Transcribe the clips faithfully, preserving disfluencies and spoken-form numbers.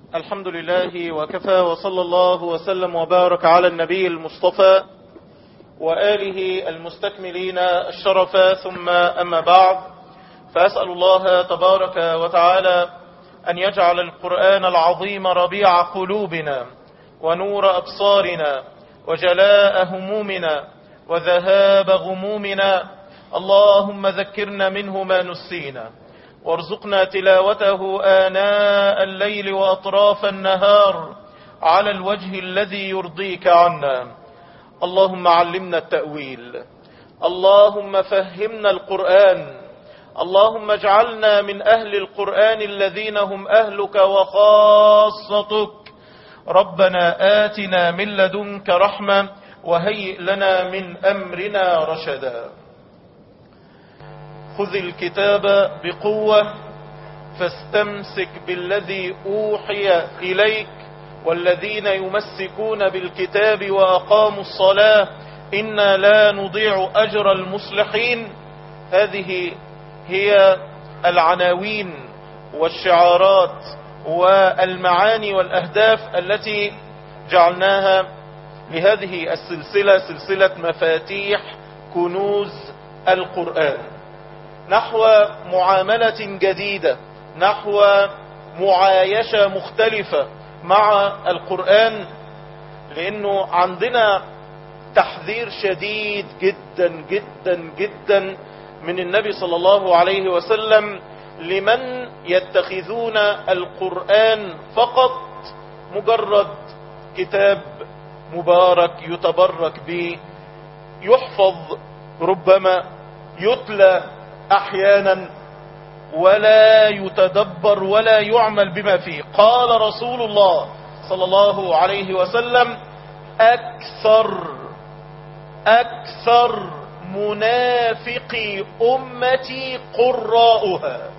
الحمد لله وكفى، وصلى الله وسلم وبارك على النبي المصطفى وآله المستكملين الشرفا، ثم أما بعد، فأسأل الله تبارك وتعالى أن يجعل القرآن العظيم ربيع قلوبنا ونور أبصارنا وجلاء همومنا وذهاب غمومنا. اللهم ذكرنا منه ما نسينا، وارزقنا تلاوته آناء الليل وأطراف النهار على الوجه الذي يرضيك عنا. اللهم علمنا التأويل، اللهم فهمنا القرآن، اللهم اجعلنا من أهل القرآن الذين هم أهلك وخاصتك. ربنا آتنا من لدنك رحمة وهيئ لنا من أمرنا رشدا. خذ الكتاب بقوة فاستمسك بالذي أوحي إليك، والذين يمسكون بالكتاب وأقاموا الصلاة إنا لا نضيع أجر المصلحين. هذه هي العناوين والشعارات والمعاني والأهداف التي جعلناها لهذه السلسلة، سلسلة مفاتيح كنوز القرآن، نحو معاملة جديدة، نحو معايشة مختلفة مع القرآن، لأنه عندنا تحذير شديد جدا جدا جدا من النبي صلى الله عليه وسلم لمن يتخذون القرآن فقط مجرد كتاب مبارك يتبرك به، يحفظ ربما، يتلى احيانا، ولا يتدبر ولا يعمل بما فيه. قال رسول الله صلى الله عليه وسلم: اكثر اكثر منافقي امتي قراؤها.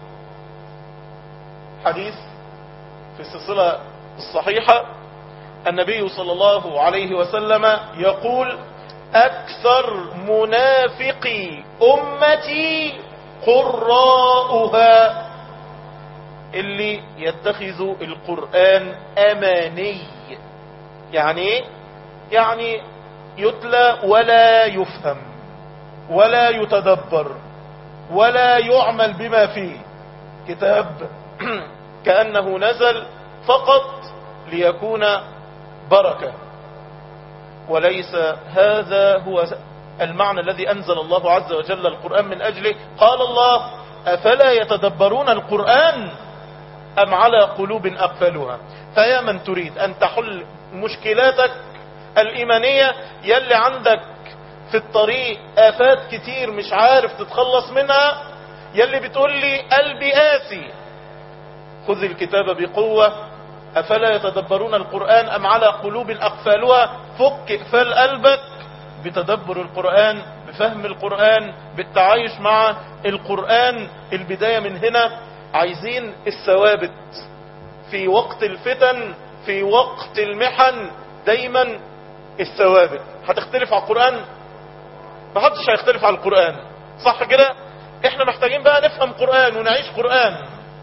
حديث في السلسلة الصحيحة، النبي صلى الله عليه وسلم يقول: اكثر منافقي امتي قراؤها، اللي يتخذوا القرآن اماني. يعني ايه؟ يعني يتلى ولا يفهم ولا يتدبر ولا يعمل بما فيه، كتاب كأنه نزل فقط ليكون بركة، وليس هذا هو المعنى الذي أنزل الله عز وجل القرآن من أجله. قال الله: أفلا يتدبرون القرآن أم على قلوب أقفلها. فيا من تريد أن تحل مشكلاتك الإيمانية، يلي عندك في الطريق آفات كتير مش عارف تتخلص منها، يلي بتقول لي قلبي قاسي، خذ الكتاب بقوة. أفلا يتدبرون القرآن أم على قلوب أقفالها. فك إقفال قلبك بتدبر القرآن، بفهم القرآن، بالتعايش مع القرآن. البداية من هنا. عايزين الثوابت في وقت الفتن، في وقت المحن، دايما الثوابت. هتختلف على القرآن؟ محدش هيختلف على القرآن، صح كده؟ احنا محتاجين بقى نفهم قرآن ونعيش قرآن.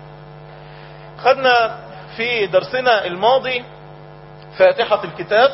خدنا في درسنا الماضي فاتحة الكتاب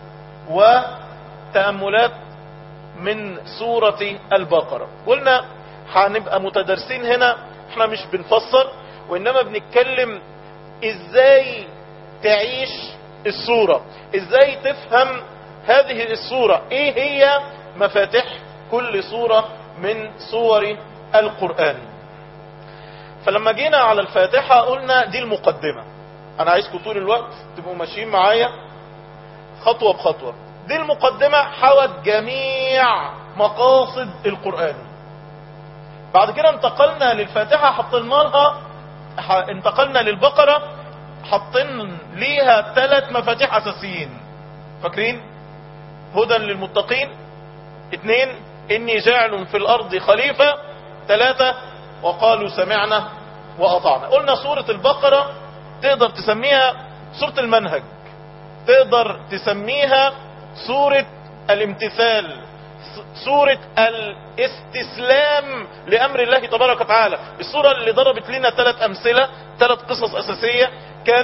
وتأملات من سورة البقرة. قلنا هنبقى متدرسين هنا، احنا مش بنفسر وانما بنتكلم ازاي تعيش السورة، ازاي تفهم هذه السورة، ايه هي مفاتيح كل سورة من سور القرآن. فلما جينا على الفاتحة قلنا دي المقدمة. انا عايزكم طول الوقت تبقوا ماشيين معايا خطوة بخطوة. دي المقدمة حوت جميع مقاصد القرآن. بعد كده انتقلنا للفاتحة، حطينا لها انتقلنا للبقرة، حطينا ليها ثلاث مفاتيح اساسيين. فاكرين؟ هدى للمتقين، اثنين اني جاعل في الارض خليفة، ثلاثة وقالوا سمعنا واطعنا. قلنا سورة البقرة تقدر تسميها سورة المنهج، تقدر تسميها سورة الامتثال، سورة الاستسلام لأمر الله تبارك وتعالى. السورة اللي ضربت لنا ثلاث أمثلة، ثلاث قصص أساسية، كانت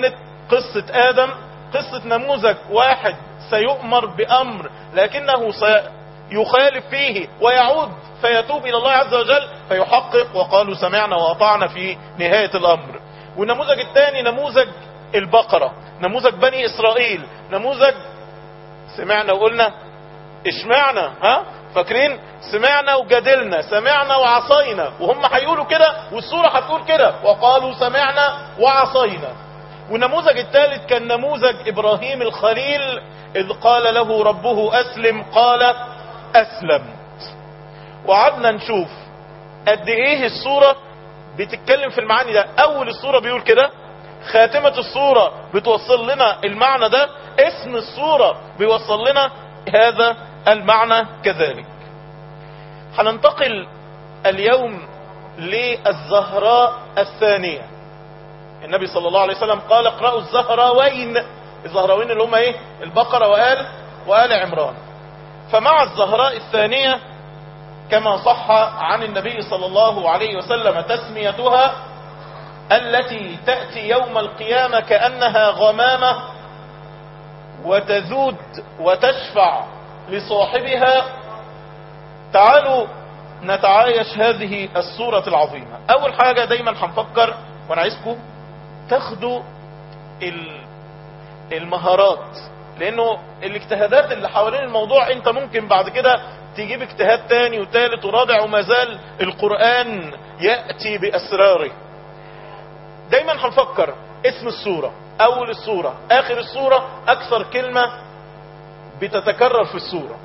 قصة آدم قصة نموذج واحد سيؤمر بأمر لكنه سيخالف فيه ويعود فيتوب إلى الله عز وجل فيحقق وقالوا سمعنا وأطعنا في نهاية الأمر. والنموذج الثاني نموذج البقرة، نموذج بني إسرائيل، نموذج سمعنا وقلنا اشمعنا، ها فاكرين؟ سمعنا وجدلنا، سمعنا وعصينا، وهم هيقولوا كده والسورة هتقول كده وقالوا سمعنا وعصينا. والنموذج الثالث كان نموذج إبراهيم الخليل إذ قال له ربه أسلم قال أسلم. وقعدنا نشوف قد إيه السورة بتتكلم في المعاني ده. أول السورة بيقول كده، خاتمة السورة بتوصل لنا المعنى ده، اسم السورة بيوصل لنا هذا المعنى كذلك. هننتقل اليوم للزهراء الثانية. النبي صلى الله عليه وسلم قال اقرأوا الزهراوين، الزهراوين اللي هم ايه؟ البقرة وآل وآل عمران. فمع الزهراء الثانية كما صح عن النبي صلى الله عليه وسلم تسميتها التي تأتي يوم القيامة كأنها غمامة وتذود وتشفع لصاحبها. تعالوا نتعايش هذه السورة العظيمة. أول حاجة دايما هنفكر وانا عايزكم تاخدوا المهارات، لانه الاجتهادات اللي حوالين الموضوع انت ممكن بعد كده تجيب اجتهاد تاني وثالث ورابع وما زال القرآن يأتي بأسراره. دايما هنفكر اسم السورة، اول السورة، اخر السورة، اكثر كلمة بتتكرر في السورة.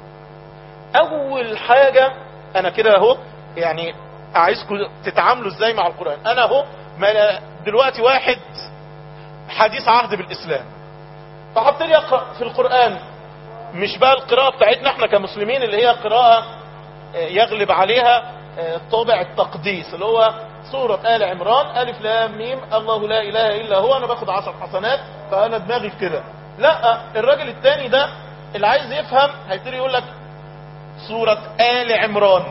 اول حاجة انا كده اهو يعني عايزكم تتعاملوا ازاي مع القرآن. انا اهو دلوقتي واحد حديث عهد بالاسلام، فهبتدي اقرأ في القرآن، مش بقى القراءة بتاعتنا احنا كمسلمين اللي هي قراءة يغلب عليها طابع التقديس اللي هو سورة آل عمران ألف لام ميم الله لا إله إلا هو، أنا باخد عشر حسنات فأنا دماغي في كده. لا، الراجل التاني ده اللي عايز يفهم هيبتدي يقول لك سورة آل عمران.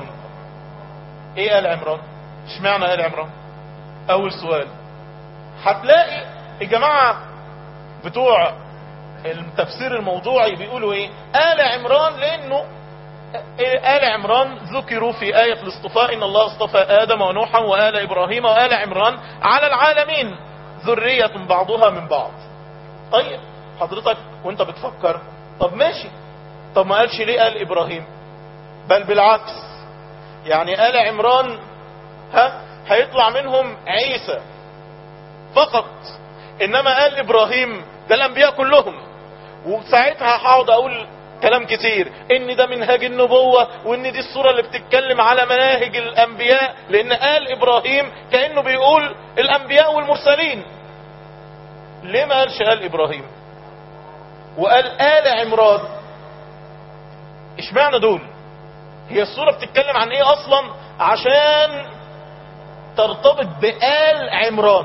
ايه آل عمران؟ اشمعنى آل عمران؟ أول سؤال. هتلاقي الجماعة بتوع التفسير الموضوعي بيقولوا ايه؟ آل عمران لأنه آل عمران ذكروا في آية الاصطفاء إن الله اصطفى آدم ونوحا وآل إبراهيم وآل عمران على العالمين ذرية بعضها من بعض. طيب حضرتك وانت بتفكر طب ماشي، طب ما قالش ليه آل إبراهيم؟ بل بالعكس، يعني آل عمران ها هيطلع منهم عيسى فقط، إنما آل إبراهيم ده الأنبياء كلهم. وساعتها هقعد أقول كلام كتير ان ده منهاج النبوة وان دي السورة اللي بتتكلم على مناهج الانبياء، لان آل ابراهيم كأنه بيقول الانبياء والمرسلين. ليه ما قالش آل ابراهيم وقال آل عمران؟ اشمعنى دول؟ هي السورة بتتكلم عن ايه اصلا عشان ترتبط بآل عمران؟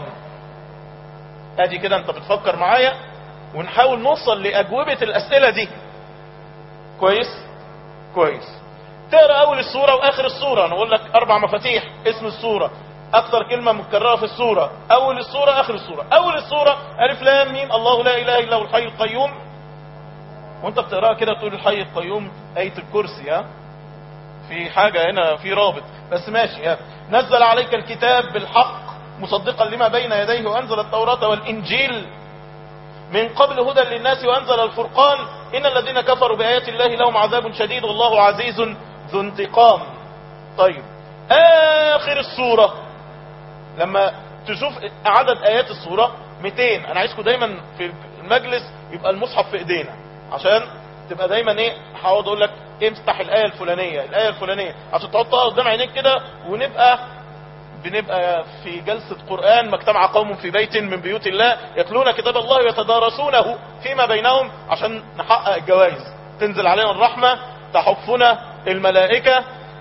ادي كده انت بتفكر معايا ونحاول نوصل لأجوبة الاسئلة دي. كويس كويس. تقرأ اول السورة واخر السورة، انا اقول لك اربع مفاتيح اسم السورة، اكثر كلمة مكررة في السورة، اول السورة اخر السورة. اول السورة الف لام ميم الله لا اله الا هو الحي القيوم، وانت بتقرأها كده تقول الحي القيوم آية الكرسي، ها في حاجة هنا في رابط بس ماشي. ها نزل عليك الكتاب بالحق مصدقا لما بين يديه وانزل التوراة والانجيل من قبل هدى للناس وانزل الفرقان ان الذين كفروا بآيات الله لهم عذاب شديد والله عزيز ذو انتقام. طيب اخر السورة لما تشوف عدد ايات السورة مئتين. انا عايزكم دايما في المجلس يبقى المصحف في ايدينا عشان تبقى دايما ايه، هقعد اقول لك امسح الايه الفلانيه الايه الفلانيه عشان تحطها قدام عينيك كده، ونبقى بنبقى في جلسة قرآن ما اجتمع قوم في بيت من بيوت الله يتلون كتاب الله ويتدارسونه فيما بينهم عشان نحقق الجوائز، تنزل علينا الرحمة، تحفنا الملائكة،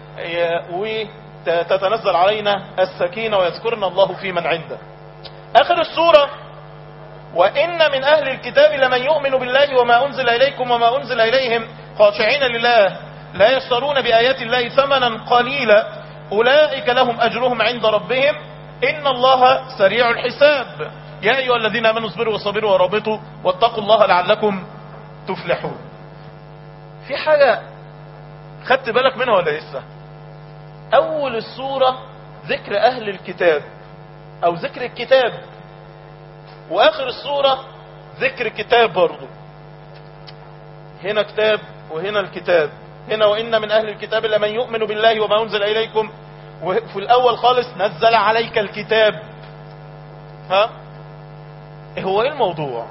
وتتنزل علينا السكينة ويذكرنا الله في من عنده. آخر السورة وإن من أهل الكتاب لمن يؤمن بالله وما أنزل إليكم وما أنزل إليهم خاشعين لله لا يشترون بآيات الله ثمنا قليلا أولئك لهم أجرهم عند ربهم إن الله سريع الحساب. يا ايها الذين امنوا اصبروا وصابروا ورابطوا واتقوا الله لعلكم تفلحون. في حاجة خدت بالك منها ولا لسه؟ اول السورة ذكر اهل الكتاب او ذكر الكتاب، واخر السورة ذكر كتاب برضو. هنا كتاب وهنا الكتاب، هنا وإن من أهل الكتاب لمن يؤمن بالله وما أنزل إليكم، وفي الأول خالص نزل عليك الكتاب. ها هو ايه الموضوع؟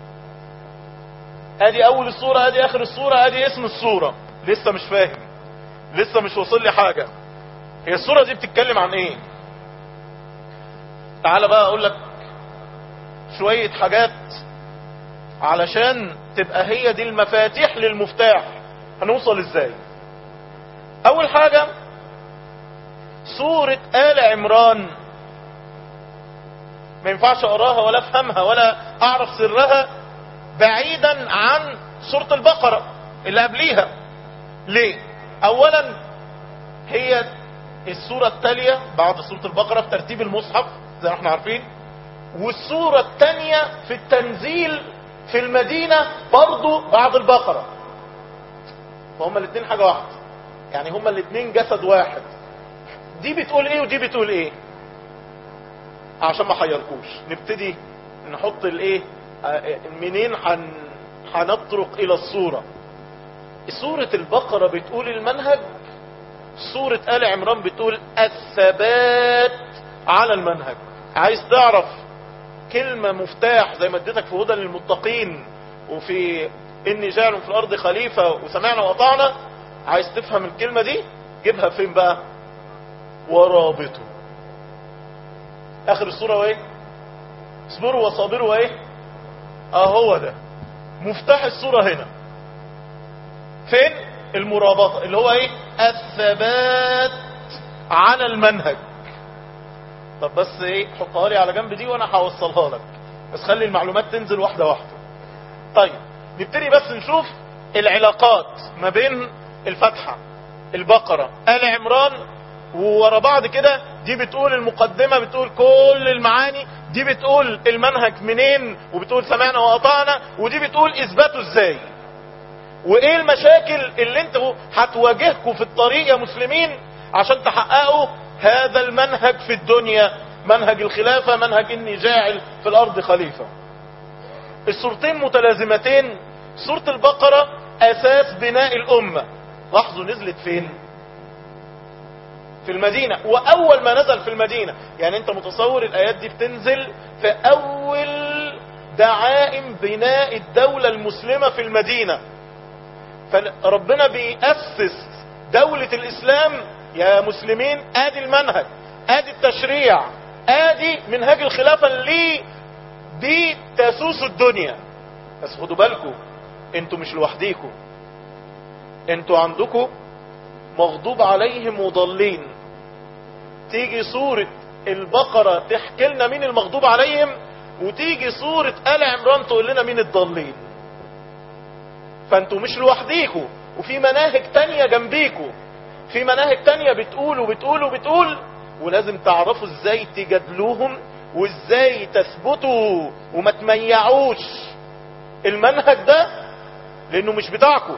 ادي اول السورة، ادي اخر السورة، ادي اسم السورة. لسه مش فاهم، لسه مش وصل لي حاجة. هي السورة دي بتتكلم عن ايه؟ تعال بقى اقول لك شوية حاجات علشان تبقى هي دي المفاتيح للمفتاح. هنوصل ازاي؟ اول حاجة سورة آل عمران ما ينفعش اقراها ولا افهمها ولا اعرف سرها بعيدا عن سورة البقرة اللي قبليها. ليه؟ اولا هي السورة التالية بعد سورة البقرة في ترتيب المصحف زي ما احنا عارفين، والسورة التانية في التنزيل في المدينة برضو بعد البقرة. فهما الاثنين حاجة واحدة، يعني هما الاثنين جسد واحد. دي بتقول ايه ودي بتقول ايه؟ عشان ما حيركوش نبتدي نحط الايه منين حن هنطرق الى الصورة. سورة البقرة بتقول المنهج، سورة آل عمران بتقول الثبات على المنهج. عايز تعرف كلمة مفتاح زي ما اديتك في هدى للمتقين وفي اني جاعل في الارض خليفة وسمعنا وأطعنا، عايز تفهم الكلمة دي جيبها فين بقى؟ ورابطوا. اخر السورة وايه؟ اصبروا وصابروا وايه؟ اهو ده مفتاح السورة هنا. فين؟ المرابطة اللي هو ايه؟ الثبات على المنهج. طب بس ايه، حطها لي على جنب دي وانا هوصلها لك، بس خلي المعلومات تنزل واحدة واحدة. طيب نبتدي بس نشوف العلاقات ما بين الفتحة البقرة آل عمران وورا بعض كده. دي بتقول المقدمة، بتقول كل المعاني، دي بتقول المنهج منين وبتقول سمعنا وأطعنا، ودي بتقول اثباته ازاي وايه المشاكل اللي انتوا هتواجهكم في الطريق يا مسلمين عشان تحققوا هذا المنهج في الدنيا، منهج الخلافة، منهج اني جاعل في الارض خليفة. السورتين متلازمتين. سورة البقرة اساس بناء الامة. لاحظوا نزلت فين؟ في المدينة، واول ما نزل في المدينة. يعني انت متصور الايات دي بتنزل في اول دعائم بناء الدولة المسلمة في المدينة. فربنا بيأسس دولة الاسلام يا مسلمين. ادي المنهج، ادي التشريع، ادي منهج الخلافة اللي دي تسوس الدنيا. بس خدوا بالكم انتوا مش لوحديكم، انتوا عندكم مغضوب عليهم وضالين. تيجي سورة البقرة تحكي لنا مين المغضوب عليهم، وتيجي سورة آل عمران تقول لنا مين الضالين. فانتوا مش لوحديكم، وفي مناهج تانية جنبيكم، في مناهج تانية بتقول وبتقول وبتقول، ولازم تعرفوا ازاي تجادلوهم وازاي تثبتوا وما تميعوش المنهج ده لانه مش بتاعكم.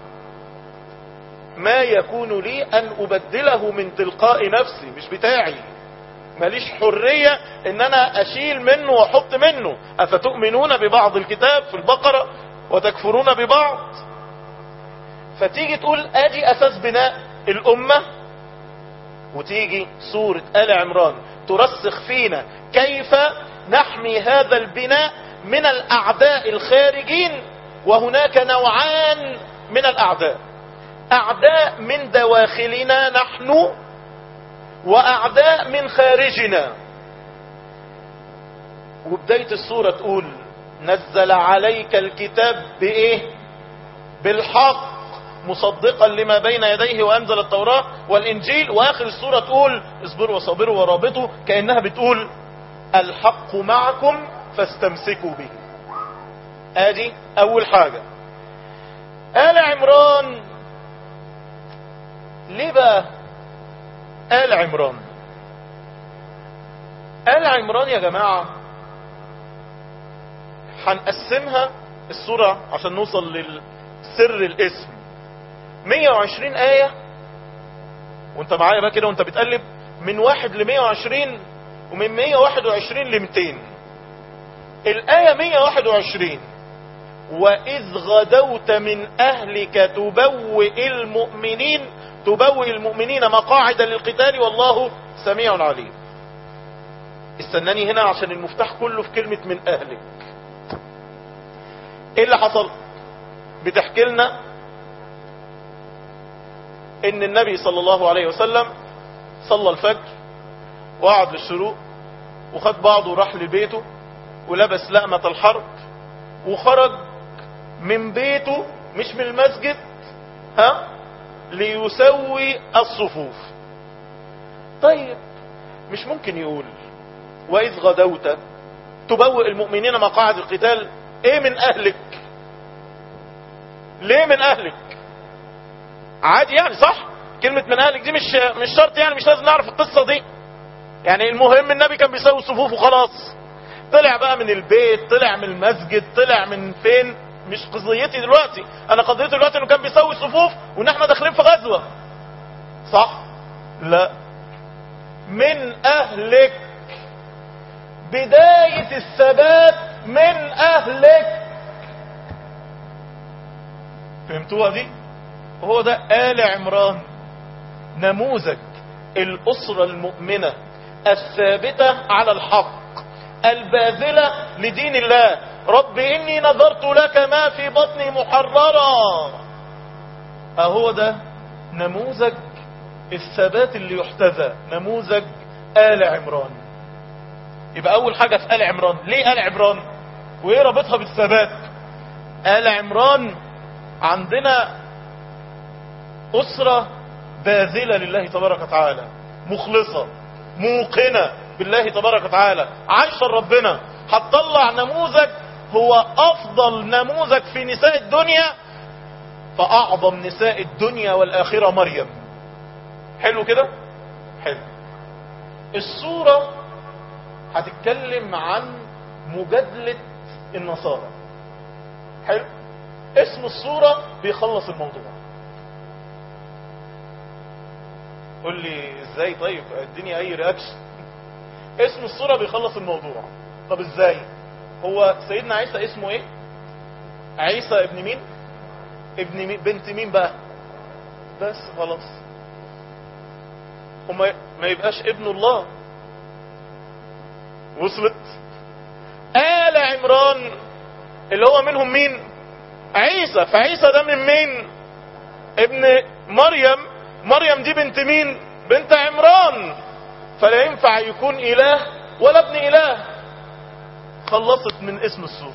ما يكون لي ان ابدله من تلقاء نفسي، مش بتاعي. ماليش حرية ان انا اشيل منه واحط منه. افتؤمنون ببعض الكتاب في البقرة وتكفرون ببعض. فتيجي تقول ادي اساس بناء الامة، وتيجي سورة آل عمران ترسخ فينا كيف نحمي هذا البناء من الاعداء الخارجين. وهناك نوعان من الاعداء، اعداء من دواخلنا نحن واعداء من خارجنا. وبداية السورة تقول نزل عليك الكتاب بايه؟ بالحق مصدقا لما بين يديه وانزل التوراة والانجيل. واخر السورة تقول اصبروا وصابروا ورابطوا، كأنها بتقول الحق معكم فاستمسكوا به. ادي اول حاجة. آل عمران ليه بقى آل عمران؟ آل عمران يا جماعة هنقسمها السورة عشان نوصل للسر الاسم. مية وعشرين آية، وانت معايا بقى كده وانت بتقلب، من واحد لمية وعشرين ومن مية وواحد وعشرين لمتين. الآية مية وواحد وعشرين: وإذ غدوت من أهلك تبوئ المؤمنين تبوئ المؤمنين مقاعد للقتال والله سميع عليم. استناني هنا عشان المفتاح كله في كلمة من أهلك. ايه اللي حصل؟ بتحكي لنا ان النبي صلى الله عليه وسلم صلى الفجر وقعد للشروق وخد بعضه وراح لبيته ولبس لقمة الحرب وخرج من بيته مش من المسجد ها ليسوي الصفوف. طيب مش ممكن يقول وإذ غدوت تبوئ المؤمنين مقاعد القتال؟ ايه من اهلك؟ ليه من اهلك؟ عادي يعني، صح؟ كلمة من اهلك دي مش مش شرط يعني، مش لازم نعرف القصة دي يعني. المهم النبي كان بيسوي الصفوف وخلاص. طلع بقى من البيت، طلع من المسجد، طلع من فين، مش قضيتي دلوقتي. انا قضيتي دلوقتي انه كان بيسوي الصفوف وان احنا داخلين في غزوة، صح؟ لا، من اهلك، بداية الثبات من اهلك. فهمتوها دي؟ هو ده آل عمران، نموذج الأسرة المؤمنة الثابتة على الحق الباذلة لدين الله. رب إني نذرت لك ما في بطني محررا. أهو ده نموذج الثبات اللي يحتذى، نموذج آل عمران. يبقى أول حاجة في آل عمران، ليه آل عمران؟ وإيه رابطها بالثبات؟ آل عمران عندنا أسرة باذلة لله تبارك وتعالى، مخلصة موقنة بالله تبارك وتعالى، عايشة ربنا. هتطلع نموذج هو أفضل نموذج في نساء الدنيا، فأعظم نساء الدنيا والآخرة مريم. حلو كده؟ حلو. السورة هتتكلم عن مجادلة النصارى. حلو. اسم السورة بيخلص الموضوع. قول لي ازاي؟ طيب اديني اي رياكشن. اسم السورة بيخلص الموضوع. طب ازاي؟ هو سيدنا عيسى اسمه ايه؟ عيسى ابن مين؟ ابن مين؟ بنت مين بقى؟ بس خلاص، وما ما يبقاش ابن الله. وصلت؟ آل عمران اللي هو منهم مين؟ عيسى. فعيسى ده من مين؟ ابن مريم. مريم دي بنت مين؟ بنت عمران. فلا ينفع يكون اله ولا ابن اله. خلصت من اسم السورة.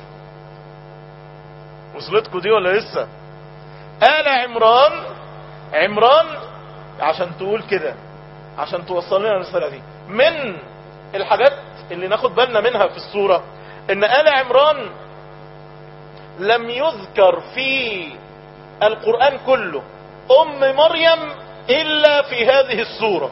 وصلتكم دي ولا لسه؟ آل عمران، عمران عشان تقول كده، عشان توصل لنا الرسالة دي. من الحاجات اللي ناخد بالنا منها في السورة ان آل عمران لم يذكر في القرآن كله ام مريم الا في هذه السورة.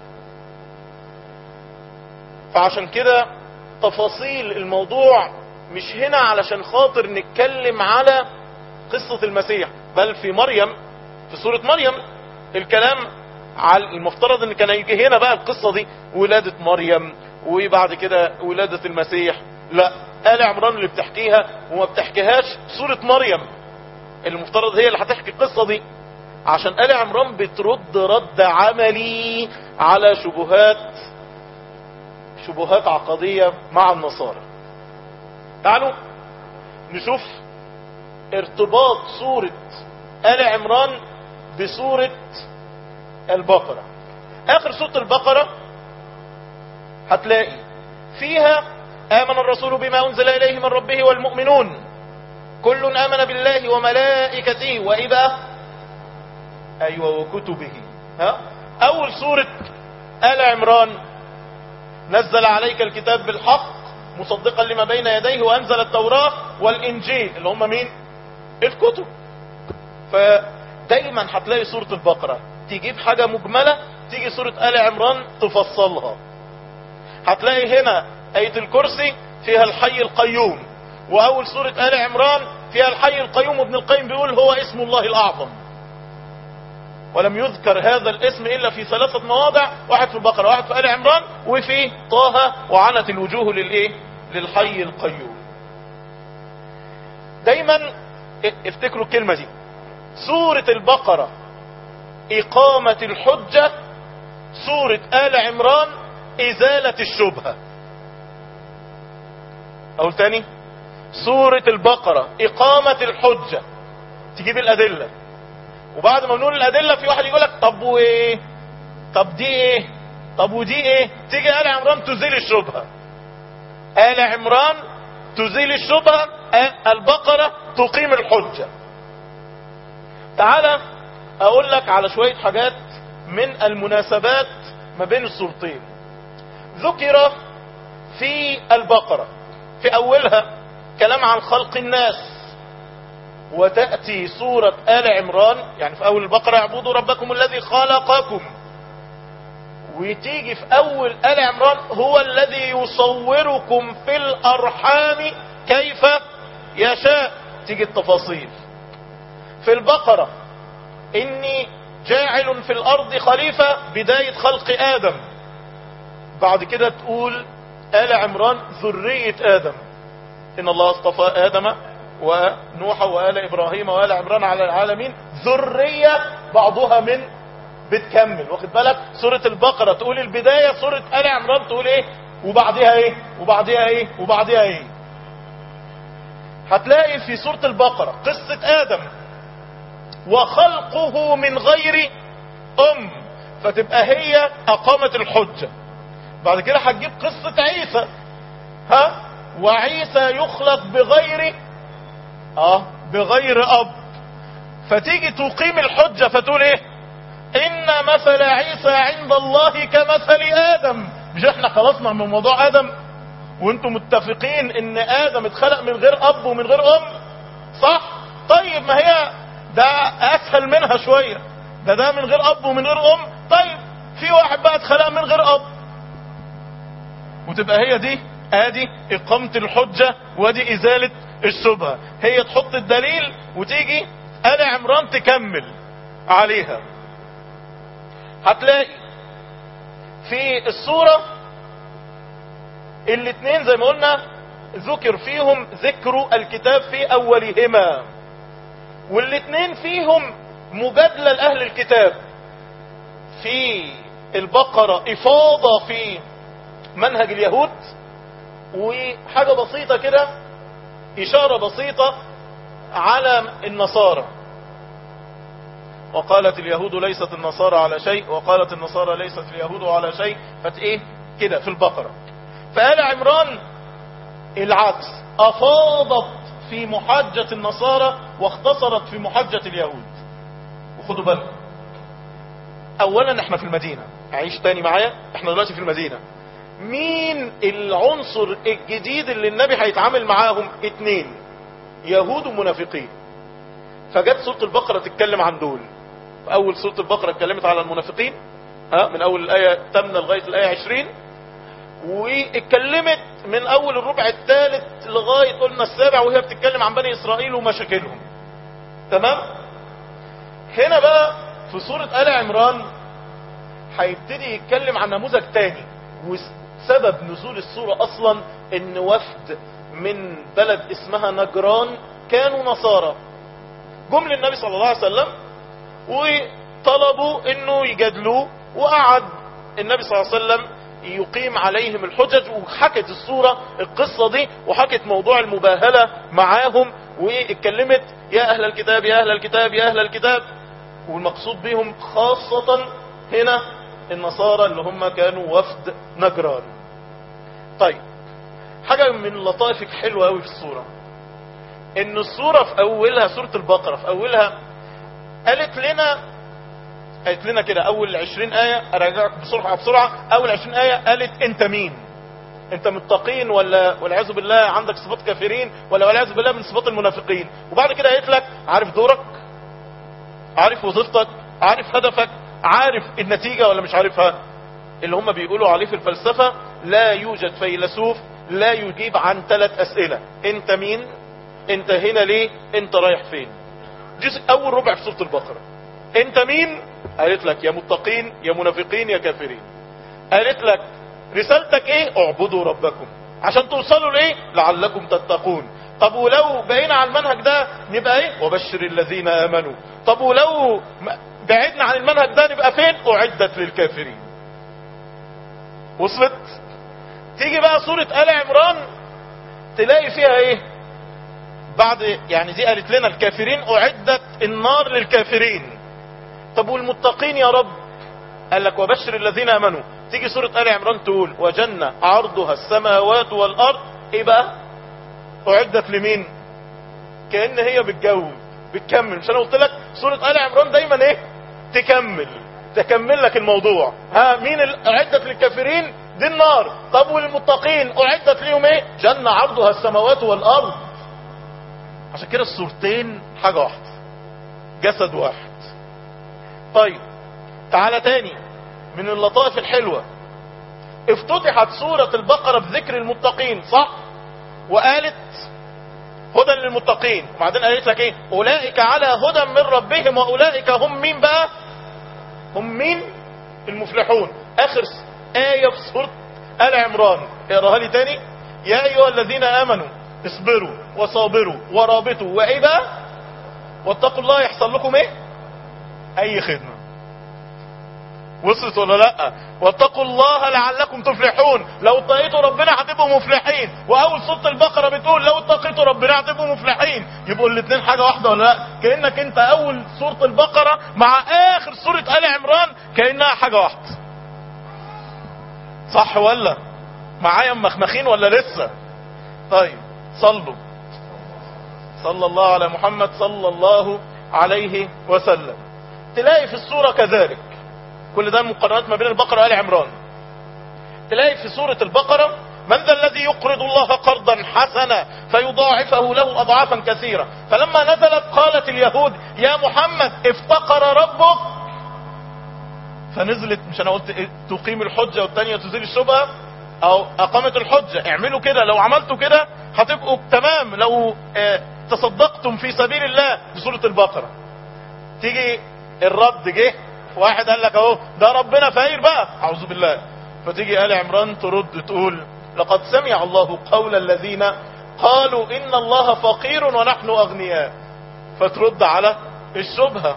فعشان كده تفاصيل الموضوع مش هنا علشان خاطر نتكلم على قصة المسيح، بل في مريم، في سورة مريم الكلام على المفترض ان كان يجي هنا بقى القصة دي، ولادة مريم وبعد كده ولادة المسيح. لا، آل عمران اللي بتحكيها وما بتحكيهاش سورة مريم. المفترض هي اللي هتحكي القصة دي، عشان آل عمران بترد رد عملي على شبهات شبهات عقدية مع النصارى. تعالوا نشوف ارتباط سورة آل عمران بسورة البقرة. اخر سورة البقرة هتلاقي فيها آمن الرسول بما أنزل إليه من ربه والمؤمنون كل آمن بالله وملائكته وإبا أيوة وكتبه. ها؟ أول سورة آل عمران نزل عليك الكتاب بالحق مصدقا لما بين يديه وأنزل التوراة والإنجيل اللي هم مين؟ الكتب. فدايما هتلاقي سورة البقرة تجيب حاجة مجملة، تيجي سورة آل عمران تفصلها. هتلاقي هنا آية الكرسي فيها الحي القيوم، واول سورة آل عمران فيها الحي القيوم، ابن القيم بيقول هو اسم الله الاعظم، ولم يذكر هذا الاسم الا في ثلاثة مواضع، واحد في البقرة، واحد في آل عمران، وفي طه وعنت الوجوه للايه؟ للحي القيوم. دايما افتكروا الكلمة دي، سورة البقرة إقامة الحجة، سورة آل عمران إزالة الشبهة. أقول تاني، سورة البقرة إقامة الحجة، تجيب الأدلة، وبعد ما نقول الأدلة في واحد يقولك طب وإيه؟ طب دي إيه؟ طب ودي إيه؟ تيجي آل عمران تزيل الشبهة. آل عمران تزيل الشبهة، البقرة تقيم الحجة. تعالى اقول لك على شوية حاجات من المناسبات ما بين السورتين. ذكر في البقرة في اولها كلام عن خلق الناس، وتأتي سورة آل عمران يعني في اول البقرة اعبدوا ربكم الذي خلقكم، وتيجي في اول آل عمران هو الذي يصوركم في الارحام كيف يشاء، تيجي التفاصيل. في البقرة اني جاعل في الارض خليفة، بداية خلق ادم، بعد كده تقول آل عمران ذرية ادم، ان الله اصطفى ادم ونوح وآل ابراهيم وآل عمران على العالمين ذرية، بعضها من بتكمل، واخد بالك؟ سورة البقرة تقول البداية، سورة آل عمران تقول ايه وبعدها ايه وبعدها ايه وبعدها ايه. هتلاقي في سورة البقرة قصة ادم وخلقه من غير ام، فتبقى هي اقامة الحجة. بعد كده هتجيب قصة عيسى، ها، وعيسى يخلق بغير اه بغير اب، فتيجي تقيم الحجة فتقول ايه؟ ان مثل عيسى عند الله كمثل ادم. مش احنا خلصنا من موضوع ادم وانتم متفقين ان ادم اتخلق من غير اب ومن غير ام، صح؟ طيب ما هي ده اسهل منها شوية، ده ده من غير اب ومن غير ام. طيب في واحد بقى اتخلق من غير اب، وتبقى هي دي ادي اقامة الحجة وادي ازالة الشبهة. هي تحط الدليل وتيجي آل عمران تكمل عليها. هتلاقي في السورة الاثنين زي ما قلنا ذكر فيهم ذكر الكتاب في اولهما، والاثنين فيهم مجادلة لأهل الكتاب. في البقرة افاضة في منهج اليهود، وحاجة بسيطة كده اشارة بسيطة على النصارى، وقالت اليهود ليست النصارى على شيء وقالت النصارى ليست اليهود على شيء، فايه كده في البقرة. فآل عمران العكس، افاضت في محجة النصارى واختصرت في محجة اليهود. وخدوا بالكم، اولا احنا في المدينة، عيش تاني معايا، احنا دلوقتي في المدينة. مين العنصر الجديد اللي النبي هيتعامل معاهم؟ اتنين، يهود ومنافقين. فجت سورة البقرة تتكلم عن دول. في اول سورة البقرة اتكلمت على المنافقين، ها، من اول الآية تمنى لغاية الآية عشرين، واتكلمت من اول الربع الثالث لغاية قلنا السابع وهي بتتكلم عن بني اسرائيل ومشاكلهم. تمام؟ هنا بقى في سورة آل عمران هيبتدي يتكلم عن نموذج تاني، وسبب نزول السورة اصلا ان وفد من بلد اسمها نجران كانوا نصارى جم للنبي صلى الله عليه وسلم وطلبوا انه يجادلوه، وقعد النبي صلى الله عليه وسلم يقيم عليهم الحجج. وحكت السورة القصة دي، وحكت موضوع المباهلة معاهم، واتكلمت يا اهل الكتاب يا اهل الكتاب يا اهل الكتاب، والمقصود بهم خاصة هنا النصارى اللي هم كانوا وفد نجران. طيب، حاجة من اللطائف حلوة قوي في السورة، ان السورة في اولها، سورة البقرة في اولها قالت لنا قالت لنا كده اول عشرين آية، اراجع بسرعة بسرعة، اول عشرين آية قالت انت مين؟ انت متقين ولا والعياذ بالله عندك صفات كافرين ولا والعياذ بالله من صفات المنافقين؟ وبعد كده قالت لك عارف دورك، عارف وظيفتك، عارف هدفك، عارف النتيجة ولا مش عارفها؟ اللي هم بيقولوا عليه في الفلسفة لا يوجد فيلسوف لا يجيب عن ثلاث اسئلة: انت مين؟ انت هنا ليه؟ انت رايح فين؟ دي اول ربع في سورة البقرة. انت مين؟ قالت لك يا متقين يا منافقين يا كافرين. قالت لك رسالتك ايه؟ اعبدوا ربكم. عشان توصلوا لايه؟ لعلكم تتقون. طب ولو بقينا على المنهج ده نبقى ايه؟ وبشر الذين امنوا. طب ولو بعدنا عن المنهج ده نبقى فين؟ اعدت للكافرين. وصلت؟ تيجي بقى سورة آل عمران تلاقي فيها ايه؟ بعد يعني دي قالت لنا الكافرين اعدت النار للكافرين. طب والمتقين يا رب؟ قال لك وبشر الذين امنوا. تيجي سورة آل عمران تقول وجنة عرضها السماوات والارض. ايه بقى؟ اعدت لمين؟ كأن هي بتجاوب بتكمل. مش انا قلت لك سورة آل عمران دايما ايه؟ تكمل تكمل لك الموضوع. ها مين اعدت للكافرين؟ دي النار. طب والمتقين اعدت ليهم ايه؟ جنة عرضها السماوات والارض. عشان كده السورتين حاجة واحدة، جسد واحد. طيب تعالى تاني من اللطائف الحلوة. افتتحت سورة البقرة بذكر المتقين، صح؟ وقالت هدى للمتقين، وبعدين قالت لك ايه؟ اولئك على هدى من ربهم واولئك هم مين بقى؟ هم مين؟ المفلحون. اخر آية في سورة آل عمران اقراها لي تاني. يا ايها الذين امنوا اصبروا وصابروا ورابطوا وايه بقى؟ واتقوا الله يحصل لكم ايه؟ اي خدمة. وصلت ولا لا؟ واتقوا الله لعلكم تفلحون. لو اتقيتوا ربنا هتبقوا مفلحين. واول سورة البقرة بتقول لو اتقيتوا ربنا هتبقوا مفلحين. يبقوا الاثنين حاجة واحدة ولا لا؟ كأنك انت اول سورة البقرة مع اخر سورة آل عمران كأنها حاجة واحدة. صح ولا؟ معايا مخمخين ولا لسه؟ طيب صلوا صلى الله على محمد صلى الله عليه وسلم. تلاقي في السورة كذلك، كل ده مقارنات ما بين البقرة وآل عمران. تلاقي في سورة البقرة من ذا الذي يقرض الله قرضا حسنا فيضاعفه له أضعافا كثيرة. فلما نزلت قالت اليهود يا محمد افتقر ربك، فنزلت مش انا قلت تقيم الحجة والتانية تزيل الشبهة، او اقامت الحجة. اعملوا كده، لو عملتوا كده هتبقوا تمام. لو اه تصدقتم في سبيل الله بسورة البقرة. تيجي الرد جه واحد قال لك اهو ده ربنا فقير بقى، اعوذ بالله. فتيجي آل عمران ترد تقول لقد سمع الله قول الذين قالوا ان الله فقير ونحن اغنياء. فترد على الشبهة.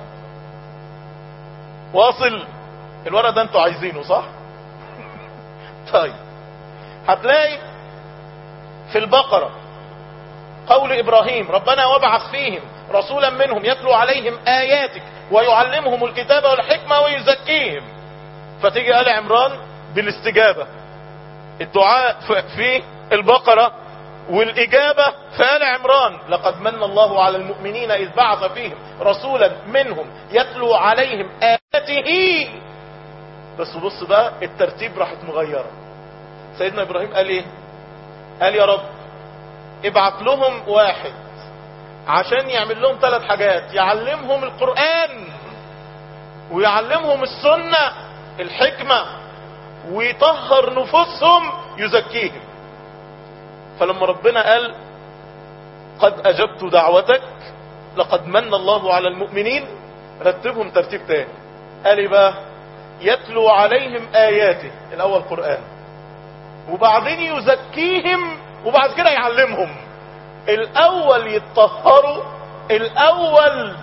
واصل الورق ده انتوا عايزينه صح؟ طيب هتلاقي في البقرة قول ابراهيم ربنا وابعث فيهم رسولا منهم يتلو عليهم اياتك ويعلمهم الكتاب والحكمة ويزكيهم. فتيجي آل عمران بالاستجابة، الدعاء في البقرة والاجابة في آل عمران. لقد من الله على المؤمنين اذ بعث فيهم رسولا منهم يتلو عليهم اياته. بس بص بقى الترتيب راحت مغيرة. سيدنا ابراهيم قال ايه؟ قال يا رب ابعت لهم واحد عشان يعمل لهم ثلاث حاجات: يعلمهم القرآن ويعلمهم السنة الحكمة ويطهر نفوسهم يزكيهم. فلما ربنا قال قد اجبت دعوتك لقد من الله على المؤمنين، رتبهم ترتيب تاني. قال ايه بقى؟ يتلو عليهم اياته، الاول قرآن، وبعدين يزكيهم، وبعد كده يعلمهم. الاول يتطهروا، الاول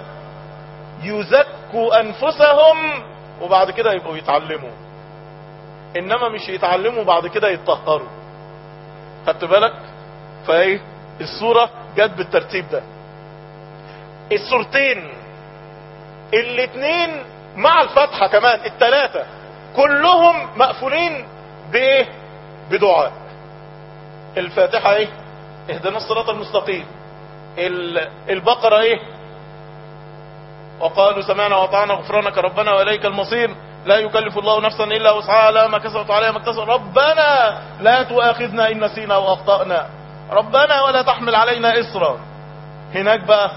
يزكوا انفسهم، وبعد كده يبقوا يتعلموا. انما مش يتعلموا بعد كده يتطهروا. خدت بالك؟ فايه السورة جت بالترتيب ده. السورتين الاتنين مع الفتحة كمان التلاتة كلهم مقفولين بايه؟ بدعاء. الفاتحة ايه؟ اهدنا الصراط المستقيم. البقرة ايه؟ وقالوا سمعنا وأطعنا غفرانك ربنا وإليك المصير لا يكلف الله نفسا إلا وسعها لها ما كسبت عليها ما اكتسبت ربنا لا تؤاخذنا إن نسينا وأخطأنا ربنا ولا تحمل علينا إصرا. هناك بقى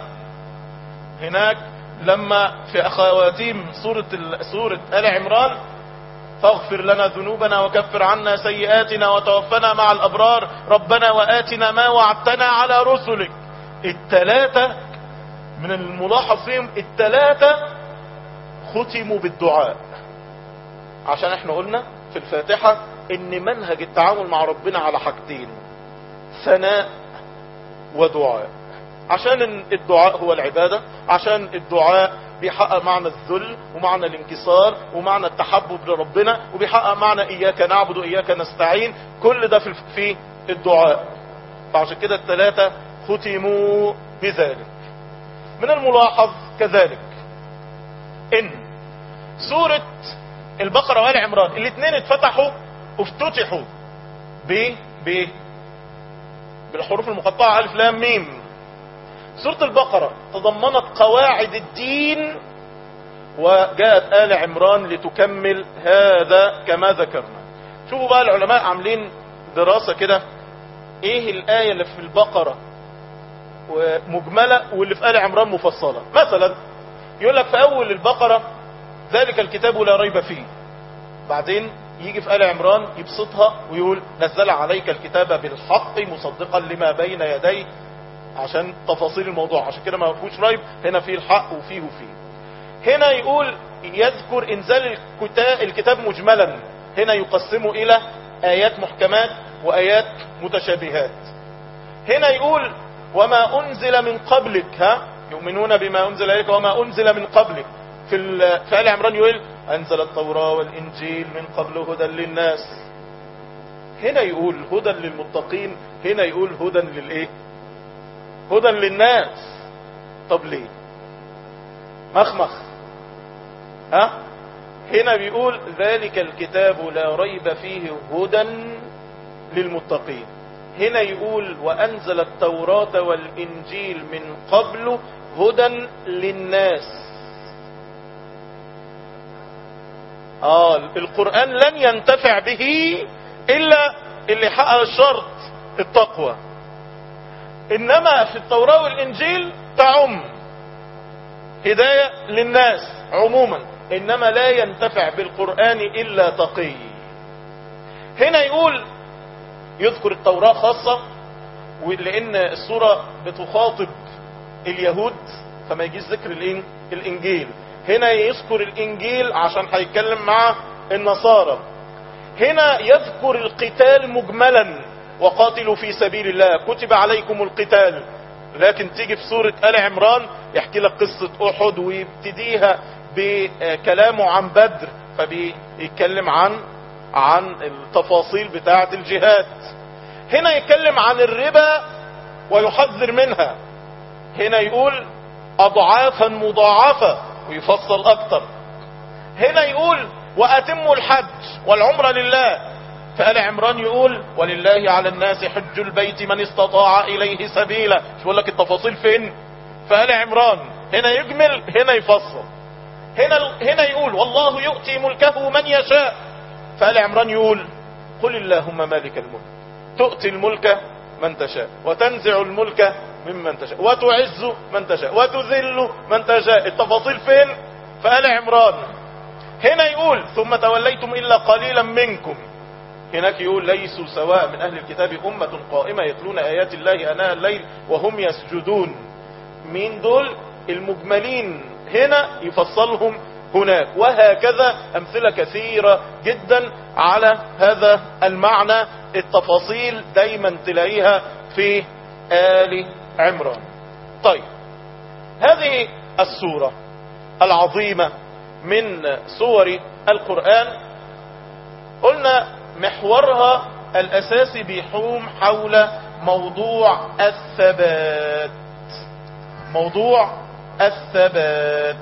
هناك لما في أخواتيم سورة سورة آل عمران فاغفر لنا ذنوبنا وكفر عنا سيئاتنا وتوفنا مع الأبرار ربنا وآتنا ما وعدتنا على رسلك. التلاتة من الملاحظ فيهم التلاتة ختموا بالدعاء، عشان احنا قلنا في الفاتحة ان منهج التعامل مع ربنا على حاجتين، ثناء ودعاء. عشان الدعاء هو العبادة، عشان الدعاء بيحقق معنى الذل ومعنى الانكسار ومعنى التحبب لربنا، وبيحقق معنى إياك نعبد وإياك نستعين، كل ده في في الدعاء. فعشان كده الثلاثة ختموا بذلك. من الملاحظ كذلك ان سورة البقرة وآل عمران الاثنين اتفتحوا وافتتحوا ب ب بالحروف المقطعة ألف لام ميم. سورة البقرة تضمنت قواعد الدين، وجاءت آل عمران لتكمل هذا كما ذكرنا. شوفوا بقى العلماء عاملين دراسة كده، ايه الآية اللي في البقرة مجملة واللي في آل عمران مفصلة. مثلا يقول لك في أول البقرة ذلك الكتاب لا ريب فيه، بعدين يجي في آل عمران يبسطها ويقول نزل عليك الكتاب بالحق مصدقا لما بين يديه، عشان تفاصيل الموضوع. عشان كده ما فيهوش ريب، هنا فيه الحق وفيه وفيه. هنا يقول يذكر انزال الكتاب مجملا، هنا يقسمه الى ايات محكمات وايات متشابهات. هنا يقول وما انزل من قبلك، ها يؤمنون بما انزل اليك وما انزل من قبلك. في في آل عمران يقول انزل التوراة والانجيل من قبل هدى للناس. هنا يقول هدى للمتقين، هنا يقول هدى للايه؟ هدى للناس. طب ليه مخمخ؟ ها هنا بيقول ذلك الكتاب لا ريب فيه هدى للمتقين، هنا يقول وأنزل التوراة والإنجيل من قبل هدى للناس. آه القرآن لن ينتفع به إلا اللي حقق الشرط التقوى، إنما في التوراة والإنجيل تعم هداية للناس عموما، إنما لا ينتفع بالقرآن إلا تقي. هنا يقول يذكر التوراة خاصة، ولأن السورة بتخاطب اليهود فما يجيش ذكر الإنجيل. هنا يذكر الإنجيل عشان هيتكلم مع النصارى. هنا يذكر القتال مجملا وقاتلوا في سبيل الله كتب عليكم القتال، لكن تيجي في سورة آل عمران يحكي لك قصة أحد ويبتديها بكلامه عن بدر، فبيتكلم عن عن التفاصيل بتاعة الجهاد. هنا يتكلم عن الربا ويحذر منها، هنا يقول أضعافا مضاعفة ويفصل أكتر. هنا يقول وأتموا الحج والعمرة لله. في آل عمران يقول ولله على الناس حج البيت من استطاع إليه سبيلا. مش بقول لك التفاصيل فين؟ في آل عمران. هنا يجمل هنا يفصل. هنا هنا يقول والله يؤتي ملكه من يشاء. في آل عمران يقول قل اللهم مالك الملك تؤتي الملك من تشاء وتنزع الملك ممن تشاء وتعز من تشاء وتذل من تشاء. التفاصيل فين؟ في آل عمران. هنا يقول ثم توليتم إلا قليلا منكم. هناك يقول ليسوا سواء من أهل الكتاب أمة قائمة يتلون آيات الله آناء الليل وهم يسجدون. مين دول؟ المجملين هنا يفصلهم هناك، وهكذا أمثلة كثيرة جدا على هذا المعنى. التفاصيل دايما تلاقيها في آل عمران. طيب هذه السورة العظيمة من سور القرآن قلنا محورها الأساسي بيحوم حول موضوع الثبات. موضوع الثبات،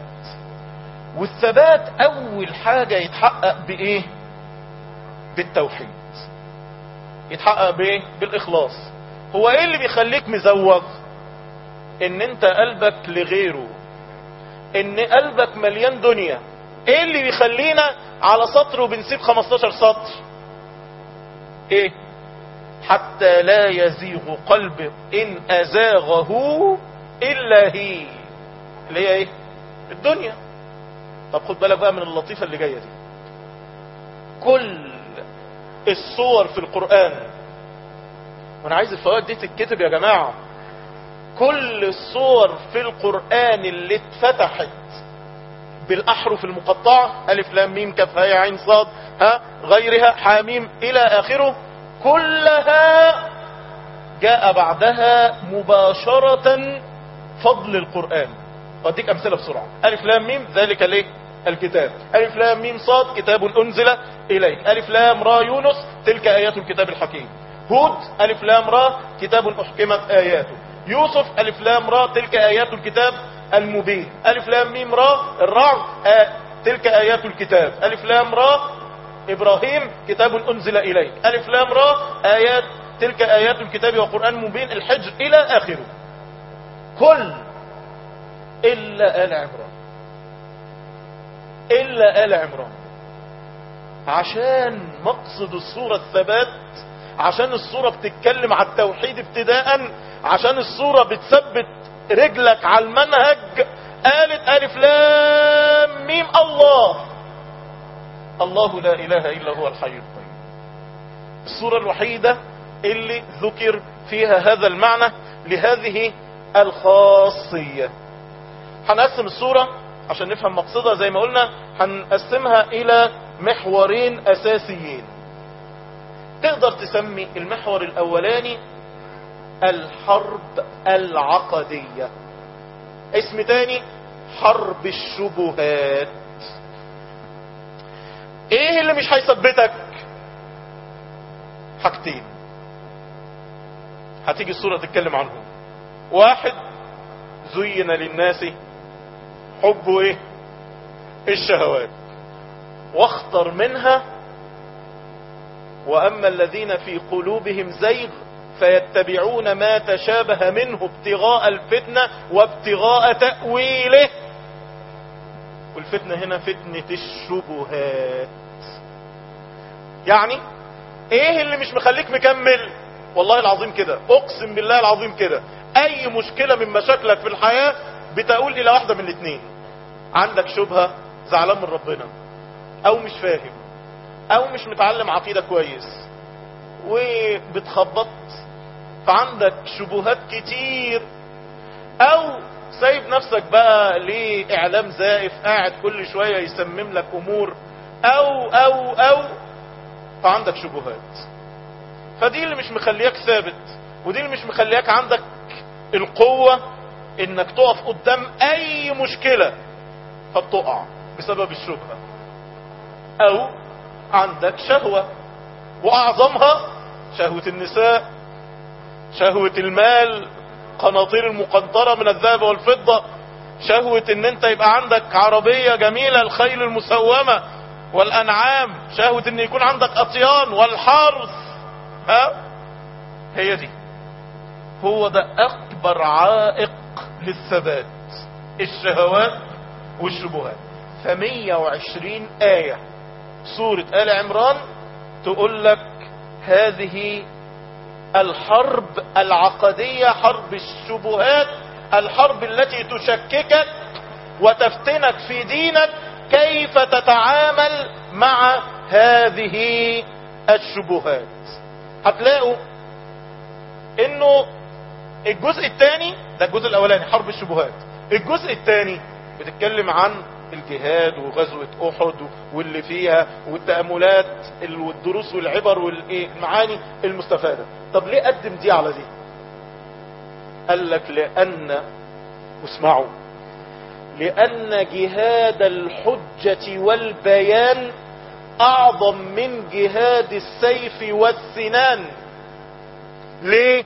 والثبات أول حاجة يتحقق بإيه؟ بالتوحيد. يتحقق بإيه؟ بالإخلاص. هو إيه اللي بيخليك مزوغ؟ إن أنت قلبك لغيره، إن قلبك مليان دنيا. إيه اللي بيخلينا على سطر وبنسيب خمستاشر سطر؟ إيه؟ حتى لا يزيغ قلب إن أزاغه إلا هي، اللي هي إيه؟ الدنيا. طب خد بالك بقى من اللطيفة اللي جاية دي. كل الصور في القرآن، وانا عايز الفوائد دي تتكتب يا جماعة، كل الصور في القرآن اللي اتفتحت بالاحرف المقطعة الف لام ميم كاف هاء عين صاد ها غيرها حاميم الى اخره، كلها جاء بعدها مباشرة فضل القرآن. واديك امثلة بسرعة. الف لام ميم ذلك ليه الكتاب، الف لام ميم صاد كتاب انزل اليك، الف لام را يونس تلك ايات الكتاب الحكيم، هود الف لام را كتاب احكمت اياته، يوسف الف لام را تلك ايات الكتاب المبين، الف لام ميم را الرعد آه تلك ايات الكتاب، الف لام را ابراهيم كتاب انزل اليك، الف لام را ايات تلك ايات الكتاب وقرآن مبين الحجر الى اخره. كل الا آل عمران، الا آل عمران، عشان مقصد الصورة الثبات، عشان الصورة بتتكلم على التوحيد ابتداء، عشان الصورة بتثبت رجلك على المنهج. قالت الف لام ميم الله، الله لا اله الا هو الحي القيوم. الصورة الوحيدة اللي ذكر فيها هذا المعنى لهذه الخاصية. هنقسم الصورة عشان نفهم مقصدها زي ما قلنا، هنقسمها الى محورين اساسيين. تقدر تسمي المحور الاولاني الحرب العقدية، اسم تاني حرب الشبهات. ايه اللي مش هيثبتك؟ حاجتين هتيجي الصورة تتكلم عنهم. واحد، زين للناس حب ايه الشهوات، واخطر منها واما الذين في قلوبهم زيغ فيتبعون ما تشابه منه ابتغاء الفتنة وابتغاء تأويله. والفتنة هنا فتنة الشبهات. يعني ايه اللي مش مخليك مكمل؟ والله العظيم كده، اقسم بالله العظيم كده، اي مشكلة من مشاكلك في الحياة بتقول الى واحدة من الاثنين. عندك شبهة، زعلان من ربنا، او مش فاهم، او مش متعلم عقيدة كويس وبتخبط، فعندك شبهات كتير، او سايب نفسك بقى لاعلام زائف قاعد كل شوية يسمم لك امور، او او او فعندك شبهات. فدي اللي مش مخليك ثابت، ودي اللي مش مخليك عندك القوة انك تقف قدام اي مشكلة فبتقع بسبب الشبهة. او عندك شهوة، واعظمها شهوة النساء، شهوة المال، قناطير المقنطرة من الذهب والفضة، شهوة ان انت يبقى عندك عربية جميلة، الخيل المسومة والانعام، شهوة ان يكون عندك اطيان والحرث. ها هي دي، هو ده اكبر عائق للثبات، الشهوات والشبهات. فمية وعشرين آية سورة آل عمران تقول لك هذه الحرب العقدية، حرب الشبهات، الحرب التي تشككك وتفتنك في دينك، كيف تتعامل مع هذه الشبهات. هتلاقوا انه الجزء الثاني ده، الجزء الاولاني حرب الشبهات، الجزء الثاني بتتكلم عن الجهاد وغزوة احد واللي فيها والتأملات والدروس والعبر والمعاني المستفادة. طب ليه قدم دي على دي؟ قال لك لان، واسمعوا، لان جهاد الحجة والبيان اعظم من جهاد السيف والسنان. ليه؟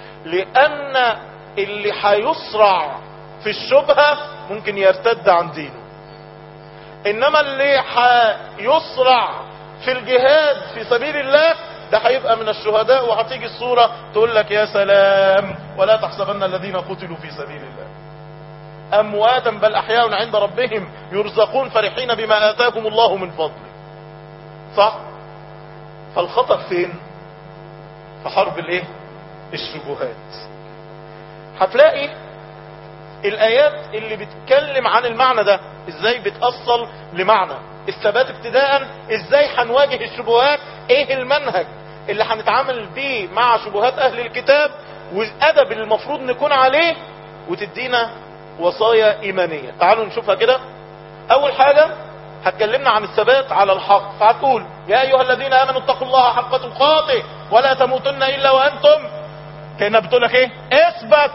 لان اللي هيسرع في الشبهة ممكن يرتد عن دينه، انما اللي هيسرع في الجهاد في سبيل الله ده هيبقى من الشهداء. وهتيجي الصورة تقول لك يا سلام، ولا تحسبن الذين قتلوا في سبيل الله امواتا بل احياء عند ربهم يرزقون فرحين بما اتاهم الله من فضله. صح؟ فالخطر فين؟ في حرب الايه؟ الشبهات. هتلاقي الايات اللي بتتكلم عن المعنى ده ازاي بتأصل لمعنى. الثبات ابتداء، ازاي هنواجه الشبهات، ايه المنهج اللي هنتعامل بيه مع شبهات اهل الكتاب، والادب اللي المفروض نكون عليه، وتدينا وصايا ايمانية. تعالوا نشوفها كده. اول حاجة هتكلمنا عن الثبات على الحق، فهتقول يا ايها الذين امنوا اتقوا الله حق تقاته ولا تموتن الا وانتم، كأنها بتقولك ايه؟ اثبت،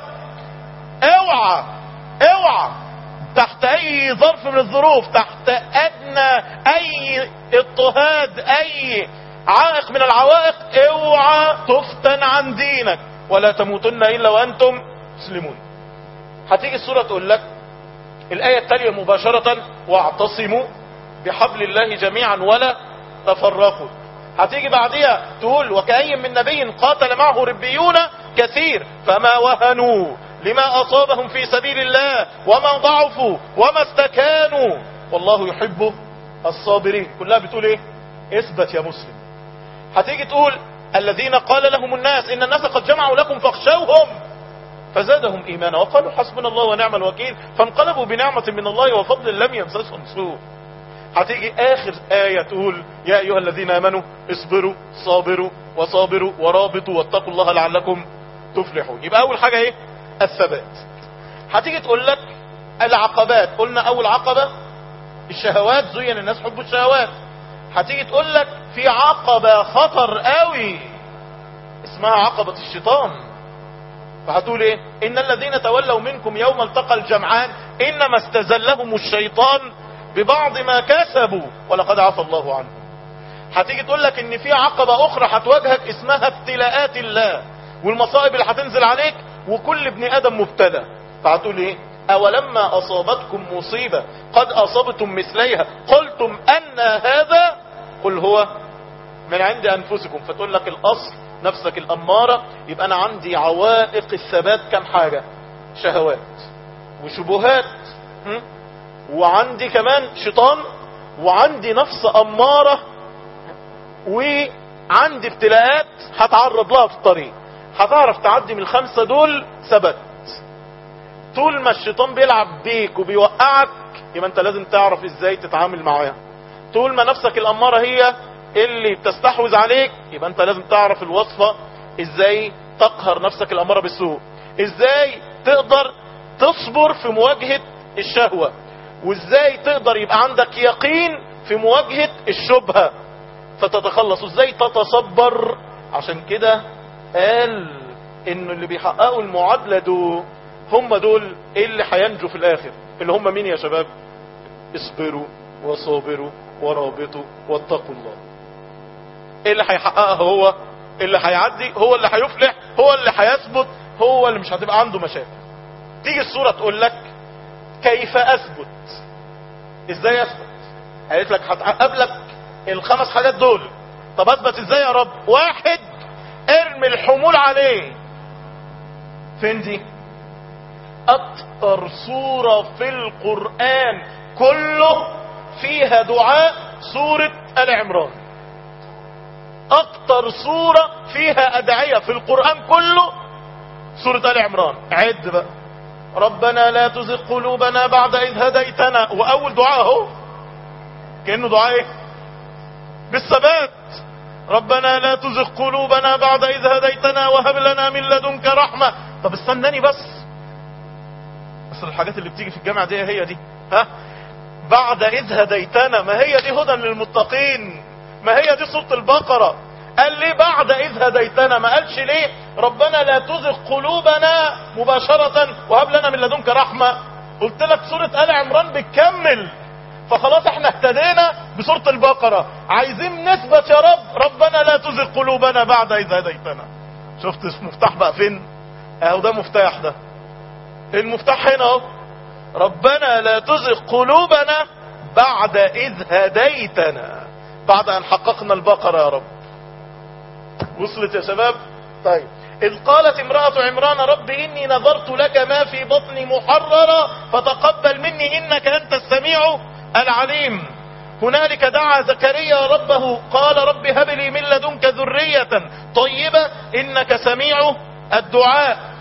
اوعى اوعى تحت اي ظرف من الظروف، تحت ادنى اي اضطهاد، اي عائق من العوائق، اوعى تفتن عن دينك، ولا تموتن الا وانتم مسلمون. هتيجي السورة تقول لك الآية التالية مباشرة واعتصموا بحبل الله جميعا ولا تفرقوا. هتيجي بعديها تقول وكأي من نبي قاتل معه ربيون كثير فما وهنوا لما أصابهم في سبيل الله وما ضعفوا وما استكانوا والله يحب الصابرين. كلها بتقول ايه؟ اثبت يا مسلم. هتيجي تقول الذين قال لهم الناس ان الناس قد جمعوا لكم فاخشوهم فزادهم ايمانا وقالوا حسبنا الله ونعم الوكيل فانقلبوا بنعمة من الله وفضل لم يمسسهم سوء. هتيجي اخر آية تقول يا ايها الذين امنوا اصبروا صابروا وصابروا ورابطوا واتقوا الله لعلكم تفلحون. يبقى اول حاجة ايه؟ الثبات. هتيجي تقول لك العقبات. قلنا اول عقبة الشهوات، زين الناس حب الشهوات. هتيجي تقول لك في عقبة خطر قوي اسمها عقبة الشيطان. فهتقول ايه؟ ان الذين تولوا منكم يوم التقى الجمعان انما استزلهم الشيطان ببعض ما كسبوا ولقد عفى الله عنهم. هتيجي تقول لك ان في عقبة اخرى هتواجهك اسمها ابتلاءات الله والمصائب اللي هتنزل عليك، وكل ابن ادم مبتلى. فهتقول ايه؟ اولما اصابتكم مصيبة قد اصبتم مثليها قلتم ان هذا قل هو من عند انفسكم. فتقول لك الاصل نفسك الامارة. يبقى انا عندي عوائق الثبات كم حاجة؟ شهوات وشبهات، وعندي كمان شيطان، وعندي نفس امارة، وعندي ابتلاءات هتعرض لها في الطريق. هتعرف تعدي من الخمسة دول ثبت. طول ما الشيطان بيلعب بيك وبيوقعك يبقى انت لازم تعرف ازاي تتعامل معاها. طول ما نفسك الامارة هي اللي بتستحوذ عليك يبقى انت لازم تعرف الوصفة ازاي تقهر نفسك الامارة بالسوء، ازاي تقدر تصبر في مواجهة الشهوة، وازاي تقدر يبقى عندك يقين في مواجهة الشبهة فتتخلص، وازاي تتصبر. عشان كده قال ان اللي بيحققوا المعادلة دول هم دول اللي هينجوا في الاخر. اللي هم مين يا شباب؟ اصبروا وصابروا ورابطوا واتقوا الله. ايه اللي هيحققها؟ هو اللي هيعدي، هو اللي هيفلح، هو اللي هيثبت، هو اللي مش هتبقى عنده مشاكل. تيجي السورة تقول لك كيف اثبت؟ ازاي اثبت؟ قالت لك هتقابلك الخمس حاجات دول. طب اثبت ازاي يا رب؟ واحد، ارمي الحمول عليه. فين دي؟ اكتر سورة في القرآن كله فيها دعاء سورة آل عمران. اكتر سورة فيها ادعية في القرآن كله سورة آل عمران. عد بقى. ربنا لا تزغ قلوبنا بعد اذ هديتنا، واول دعاء اهو كأنه دعاء ايه؟ بالثبات. ربنا لا تزغ قلوبنا بعد اذ هديتنا وهب لنا من لدنك رحمة. طب استناني بس، اصل الحاجات اللي بتيجي في الجامعة دي هي دي، ها؟ بعد اذ هديتنا، ما هي دي هدى للمتقين، ما هي دي سورة البقرة. قال ليه بعد اذ هديتنا؟ ما قالش ليه ربنا لا تزغ قلوبنا مباشرة وهب لنا من لدنك رحمة؟ قلت لك سورة آل عمران بتكمل، فخلاص احنا اهتدينا بسورة البقرة. عايزين نثبت يا رب، ربنا لا تزغ قلوبنا بعد اذ هديتنا. شفت المفتاح بقى فين؟ اهو ده مفتاح، ده المفتاح هنا اهو. ربنا لا تزغ قلوبنا بعد اذ هديتنا، بعد ان حققنا البقرة يا رب. وصلت يا شباب؟ طيب. اذ قالت امرأة عمران رب اني نظرت لك ما في بطني محررا فتقبل مني انك انت السميع العليم. هنالك دعا زكريا ربه قال رب هب لي من لدنك ذرية طيبة انك سميع الدعاء.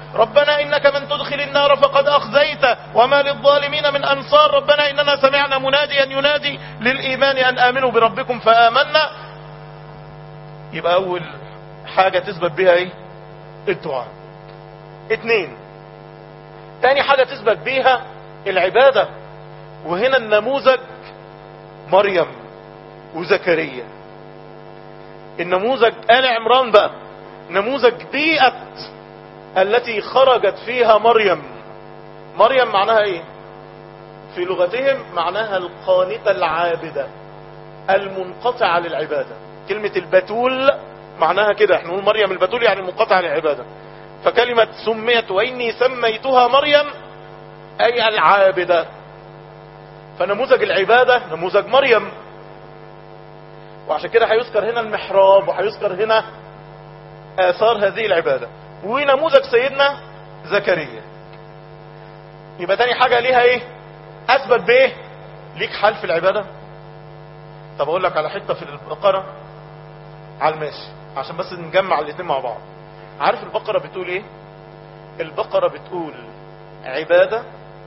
ربنا إنك من تدخل النار فقد أخزيته وما للظالمين من أنصار، ربنا إننا سمعنا مناديا ينادي للإيمان أن آمنوا بربكم فآمنا. يبقى أول حاجة تثبت بها إيه؟ الدعاء. اتنين، تاني حاجة تثبت بها العبادة، وهنا النموذج مريم وزكريا. النموذج آل عمران بقى نموذج بيئة التي خرجت فيها مريم. مريم معناها ايه في لغتهم؟ معناها القانتة العابدة المنقطعة للعبادة. كلمة البتول معناها كده، احنا نقول مريم البتول يعني المنقطعة للعبادة. فكلمة سميت وإني سميتها مريم أي العابدة. فنموذج العبادة نموذج مريم، وعشان كده هيذكر هنا المحراب وهيذكر هنا آثار هذه العبادة. ونموذج سيدنا زكريا. يبقى تاني حاجة ليها ايه؟ اثبت بايه؟ ليك حال في العبادة. طب اقول لك على حتة في البقرة على الماشي عشان بس نجمع الاتنين مع بعض. عارف البقرة بتقول ايه؟ البقرة بتقول عبادة،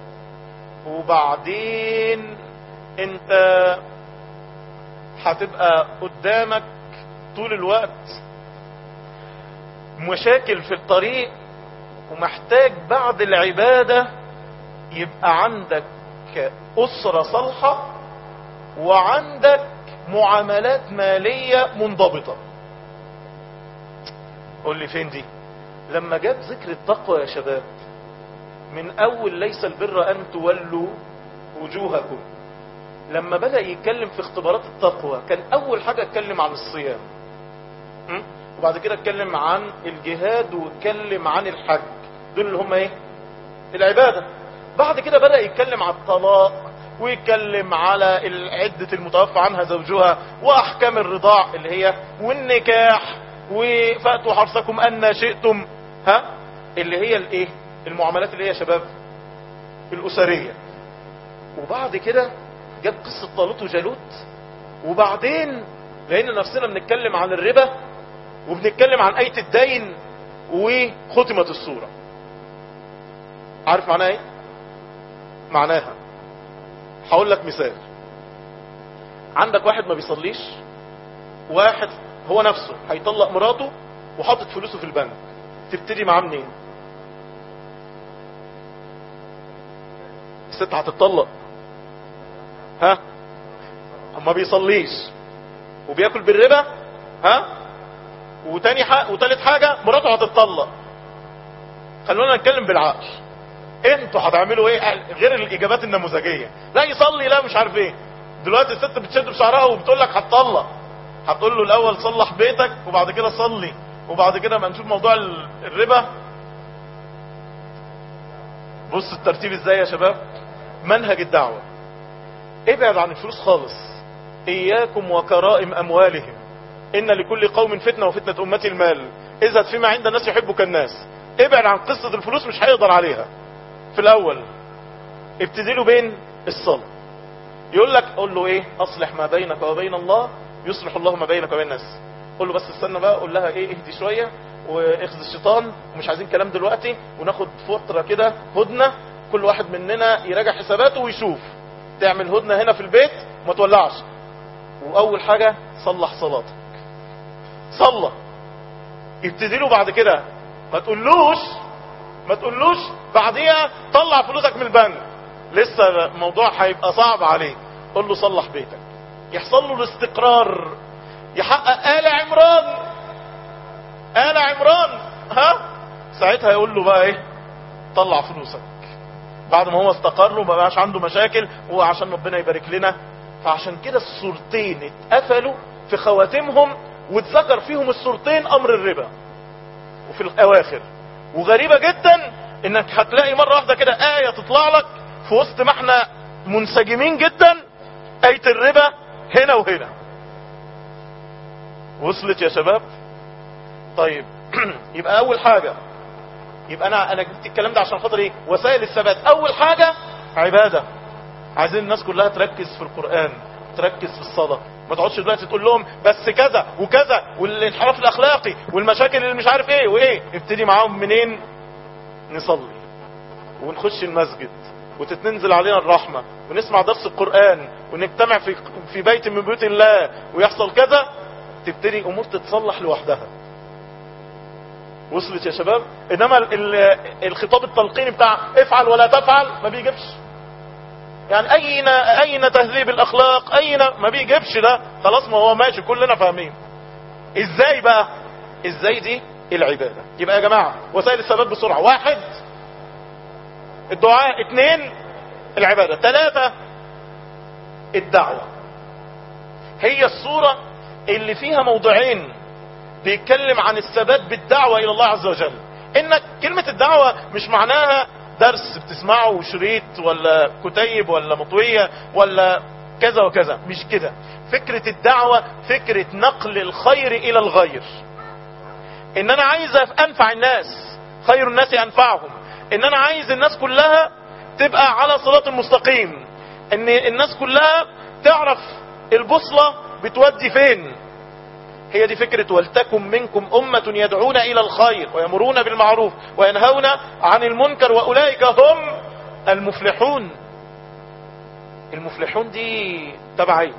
وبعدين انت هتبقى قدامك طول الوقت مشاكل في الطريق، ومحتاج بعد العبادة يبقى عندك أسرة صالحة وعندك معاملات مالية منضبطة. قول لي فين دي؟ لما جاب ذكر التقوى يا شباب، من أول ليس البر أن تولوا وجوهكم، لما بدأ يتكلم في اختبارات التقوى كان أول حاجة اتكلم عن الصيام، وبعد كده اتكلم عن الجهاد واتكلم عن الحج، دول اللي هم ايه؟ العبادة. بعد كده بدأ يتكلم عن الطلاق ويتكلم على عدة المتوفى عنها زوجها واحكام الرضاع اللي هي والنكاح وفأتوا حرصكم أن شئتم، ها اللي هي الايه؟ المعاملات اللي هي شباب الأسرية. وبعد كده جاب قصة طالوت وجالوت، وبعدين لقينا نفسنا بنتكلم عن الربا وبنتكلم عن آية الدين وختمة السورة. عارف معناها ايه؟ معناها هقول لك مثال. عندك واحد ما بيصليش، واحد هو نفسه هيطلق مراته وحاطط فلوسه في البنك، تبتدي معاه منين؟ الست هتطلق، ها؟ ما بيصليش وبياكل بالربا، ها؟ وتاني حاجة وتالت حاجة مراته هتطلق. خلونا نتكلم بالعقل. انتوا هتعملوا ايه غير الاجابات النموذجيه؟ لا يصلي، لا مش عارف ايه. دلوقتي الست بتشد بشعرها وبتقول لك هتطلق، هتقول له الاول صلح بيتك وبعد كده صلي وبعد كده ما نشوف موضوع الربا. بص الترتيب ازاي يا شباب. منهج الدعوه، ابعد عن الفلوس خالص. اياكم وكرائم اموالهم، ان لكل قوم فتنه وفتنه امتي المال، اذا فيما عند الناس يحبك الناس. ابعد عن قصه الفلوس، مش هيقدر عليها في الاول. ابتدي له بين الصلاة. يقول لك قول له ايه؟ اصلح ما بينك وبين الله يصلح الله ما بينك وبين الناس. قول له بس استنى بقى، قول لها ايه؟ اهدي شوية واخذ الشيطان ومش عايزين كلام دلوقتي، وناخد فترة كده هدنة، كل واحد مننا يراجع حساباته ويشوف. تعمل هدنة هنا في البيت وما تولعش. واول حاجة صلح صلاتك. صلى. ابتدي له بعد كده، ما تقولوش ما تقولوش بعديها طلع فلوسك من البنك، لسه الموضوع هيبقى صعب عليك. قول له صلح بيتك، يحصل له الاستقرار، يحقق آل عمران. آل عمران، ها ساعتها يقول له بقى ايه؟ طلع فلوسك. بعد ما هو استقر وما بقاش عنده مشاكل، هو عشان ربنا يبارك لنا. فعشان كده الصورتين اتقفلوا في خواتمهم، واتذكر فيهم الصورتين امر الربا وفي الاواخر. وغريبة جدا انك هتلاقي مرة واحدة كده آية تطلع لك في وسط ما احنا منسجمين جدا، آية الربا هنا وهنا. وصلت يا شباب؟ طيب يبقى اول حاجة، يبقى انا انا جبت الكلام ده عشان خاطر ايه؟ وسائل الثبات. اول حاجة عبادة. عايزين الناس كلها تركز في القرآن، تركز في الصلاة. ما تقعدش دلوقتي تقول لهم بس كذا وكذا والانحراف الاخلاقي والمشاكل اللي مش عارف ايه وايه. ابتدي معاهم منين؟ نصلي ونخش المسجد وتتنزل علينا الرحمة ونسمع درس القرآن ونجتمع في في بيت من بيوت الله ويحصل كذا، تبتدي امور تتصلح لوحدها. وصلت يا شباب؟ انما الخطاب التلقيني بتاع افعل ولا تفعل ما بيجيبش. يعني اين اين تهذيب الاخلاق؟ اين؟ ما بيجيبش ده. خلاص ما هو ماشي كلنا فاهمين. ازاي بقى؟ ازاي دي العبادة؟ يبقى يا جماعة وسائل الثبات بسرعة: واحد الدعاء، اثنين العبادة، ثلاثة الدعوة. هي الصورة اللي فيها موضعين بيتكلم عن الثبات بالدعوة الى الله عز وجل. انك كلمة الدعوة مش معناها درس بتسمعه وشريط ولا كتيب ولا مطوية ولا كذا وكذا، مش كده. فكرة الدعوة فكرة نقل الخير الى الغير. ان انا عايز انفع الناس، خير الناس انفعهم. ان انا عايز الناس كلها تبقى على صراط المستقيم، ان الناس كلها تعرف البوصلة بتودي فين. هي دي فكرة ولتكن منكم أمة يدعون إلى الخير ويأمرون بالمعروف وينهون عن المنكر وأولئك هم المفلحون. المفلحون دي تبع ايه؟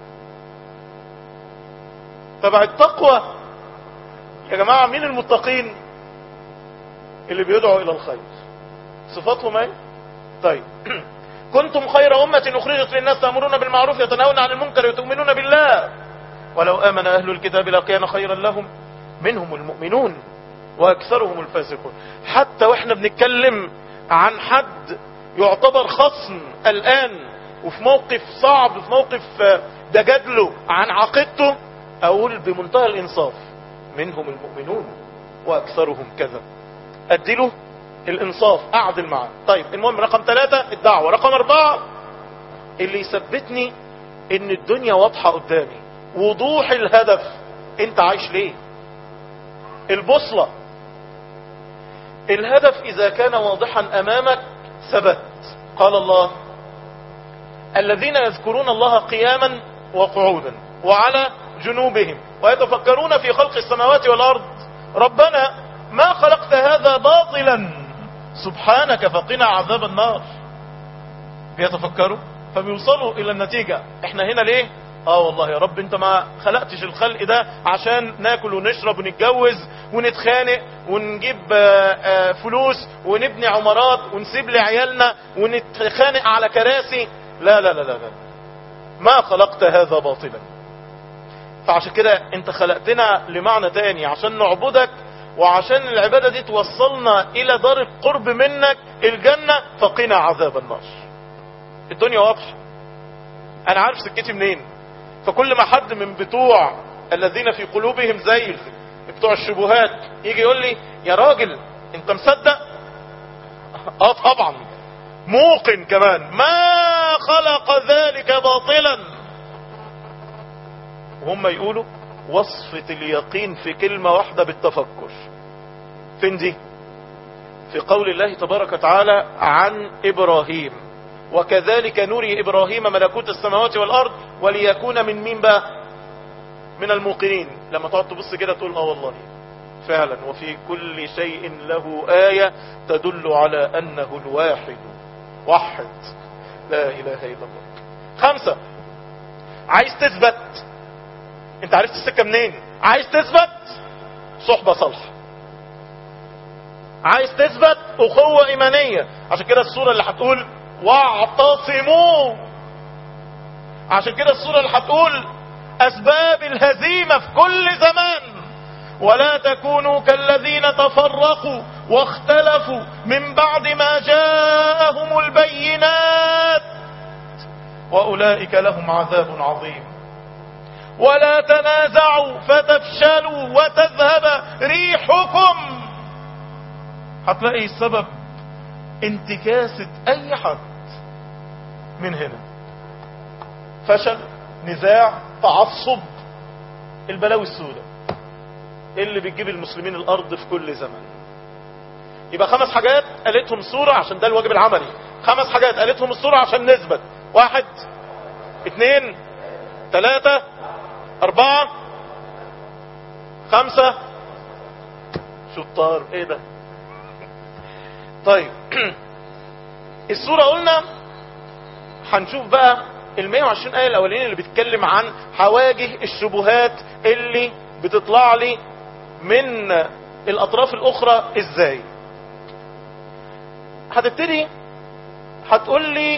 تبع التقوى يا جماعة. مين المتقين؟ اللي بيدعوا إلى الخير. صفاتهم ايه؟ طيب كنتم خير أمة أخرجت للناس تأمرون بالمعروف وتنهون عن المنكر وتؤمنون بالله ولو آمن أهل الكتاب لكان خيرا لهم منهم المؤمنون وأكثرهم الفاسقون. حتى وإحنا بنتكلم عن حد يعتبر خصم الآن وفي موقف صعب، في موقف ده جدله عن عقيدته، أقول بمنتهى الإنصاف: منهم المؤمنون وأكثرهم كذا. أديله الإنصاف، أعدل معاه. طيب المهم رقم ثلاثة الدعوة. رقم أربعة اللي يثبتني إن الدنيا واضحة قدامي، وضوح الهدف. انت عايش ليه؟ البوصلة. الهدف اذا كان واضحا امامك ثبت. قال الله: الذين يذكرون الله قياما وقعودا وعلى جنوبهم ويتفكرون في خلق السماوات والارض ربنا ما خلقت هذا باطلا سبحانك فقنا عذاب النار. بيتفكروا فبيوصلوا الى النتيجة: احنا هنا ليه؟ اه والله يا رب انت ما خلقتش الخلق ده عشان ناكل ونشرب ونتجوز ونتخانق ونجيب آآ آآ فلوس ونبني عمارات ونسيب لعيالنا ونتخانق على كراسي. لا لا لا لا لا، ما خلقت هذا باطلا. فعشان كده انت خلقتنا لمعنى تاني، عشان نعبدك وعشان العبادة دي توصلنا الى دار القرب منك الجنة، فقنا عذاب النار. الدنيا واضحة، انا عارف سكتي منين. فكل ما حد من بتوع الذين في قلوبهم زيغ، بتوع الشبهات، يجي يقول لي: يا راجل انت مصدق؟ اه طبعا موقن كمان، ما خلق ذلك باطلا. وهم يقولوا وصفة اليقين في كلمة واحدة بالتفكر. فين دي؟ في قول الله تبارك وتعالى عن إبراهيم: وكذلك نري إبراهيم ملكوت السماوات والأرض وليكون من مين بقى؟ من الموقنين. لما تقعد تبص كده تقول: اه والله فعلا وفي كل شيء له آية تدل على أنه الواحد وحد لا إله إلا الله. خمسة، عايز تثبت. انت عرفت السكة منين؟ عايز تثبت صحبة صالحة، عايز تثبت أخوة إيمانية. عشان كده السورة اللي هتقول واعتصموا، عشان كده السورة اللي هتقول أسباب الهزيمة في كل زمان: ولا تكونوا كالذين تفرقوا واختلفوا من بعد ما جاءهم البينات وأولئك لهم عذاب عظيم. ولا تنازعوا فتفشلوا وتذهب ريحكم. هتلاقي السبب انتكاسة اي حد من هنا: فشل، نزاع، تعصب، البلاوي السوداء اللي بتجيب المسلمين الارض في كل زمان. يبقى خمس حاجات قالتهم السورة عشان ده الواجب العملي. خمس حاجات قالتهم السورة عشان نثبت: واحد، اثنين، ثلاثة، اربعة، خمسة. شطار، ايه ده؟ طيب السورة قلنا هنشوف بقى ال مئة وعشرين آية الأولين اللي بتتكلم عن حواجه الشبهات اللي بتطلع لي من الأطراف الأخرى ازاي. هتبتدي هتقول لي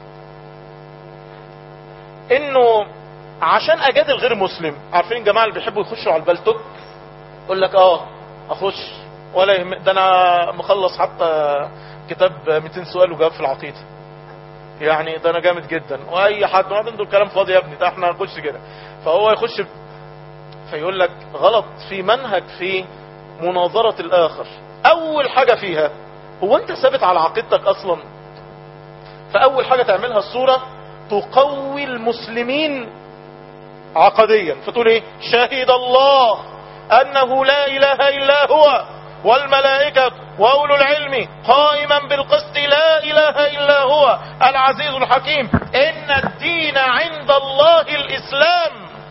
انه عشان اجادل غير مسلم، عارفين الجماعة اللي بيحبوا يخشوا على البلتوك، يقول لك اه اخش ولا يهم، ده انا مخلص حتى كتاب مئتين سؤال وجواب في العقيدة، يعني ده انا جامد جدا، واي حد ما عنده الكلام فاضي يا ابني، ده احنا هنخش كده. فهو يخش ب... فيقول لك غلط في منهج في مناظرة الاخر. اول حاجة فيها هو انت ثابت على عقيدتك اصلا؟ فاول حاجة تعملها الصورة تقوي المسلمين عقديا، فتقول ايه؟ شهد الله انه لا اله الا هو والملائكة واولو العلم قائما بالقسط لا اله الا هو العزيز الحكيم ان الدين عند الله الاسلام.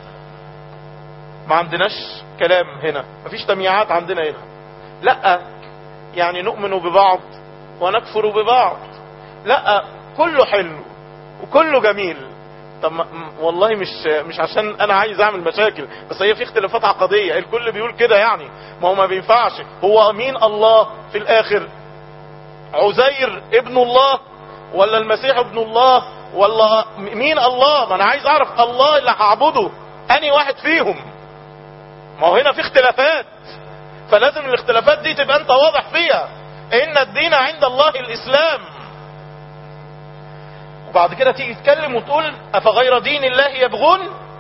ما عندناش كلام هنا، مفيش تمييعات عندنا هنا، لا يعني نؤمن ببعض ونكفر ببعض، لا كله حلو وكله جميل. طب والله مش مش عشان انا عايز اعمل مشاكل، بس هي في اختلافات عقدية، الكل بيقول كده يعني، ما هو ما بينفعش. هو مين الله في الاخر؟ عزير ابن الله ولا المسيح ابن الله ولا مين الله؟ ما انا عايز اعرف الله اللي هعبده اني واحد فيهم. ما هو هنا في اختلافات، فلازم الاختلافات دي تبقى انت واضح فيها. ان الدين عند الله الاسلام. وبعد كده تيجي تتكلم وتقول افغير دين الله يبغون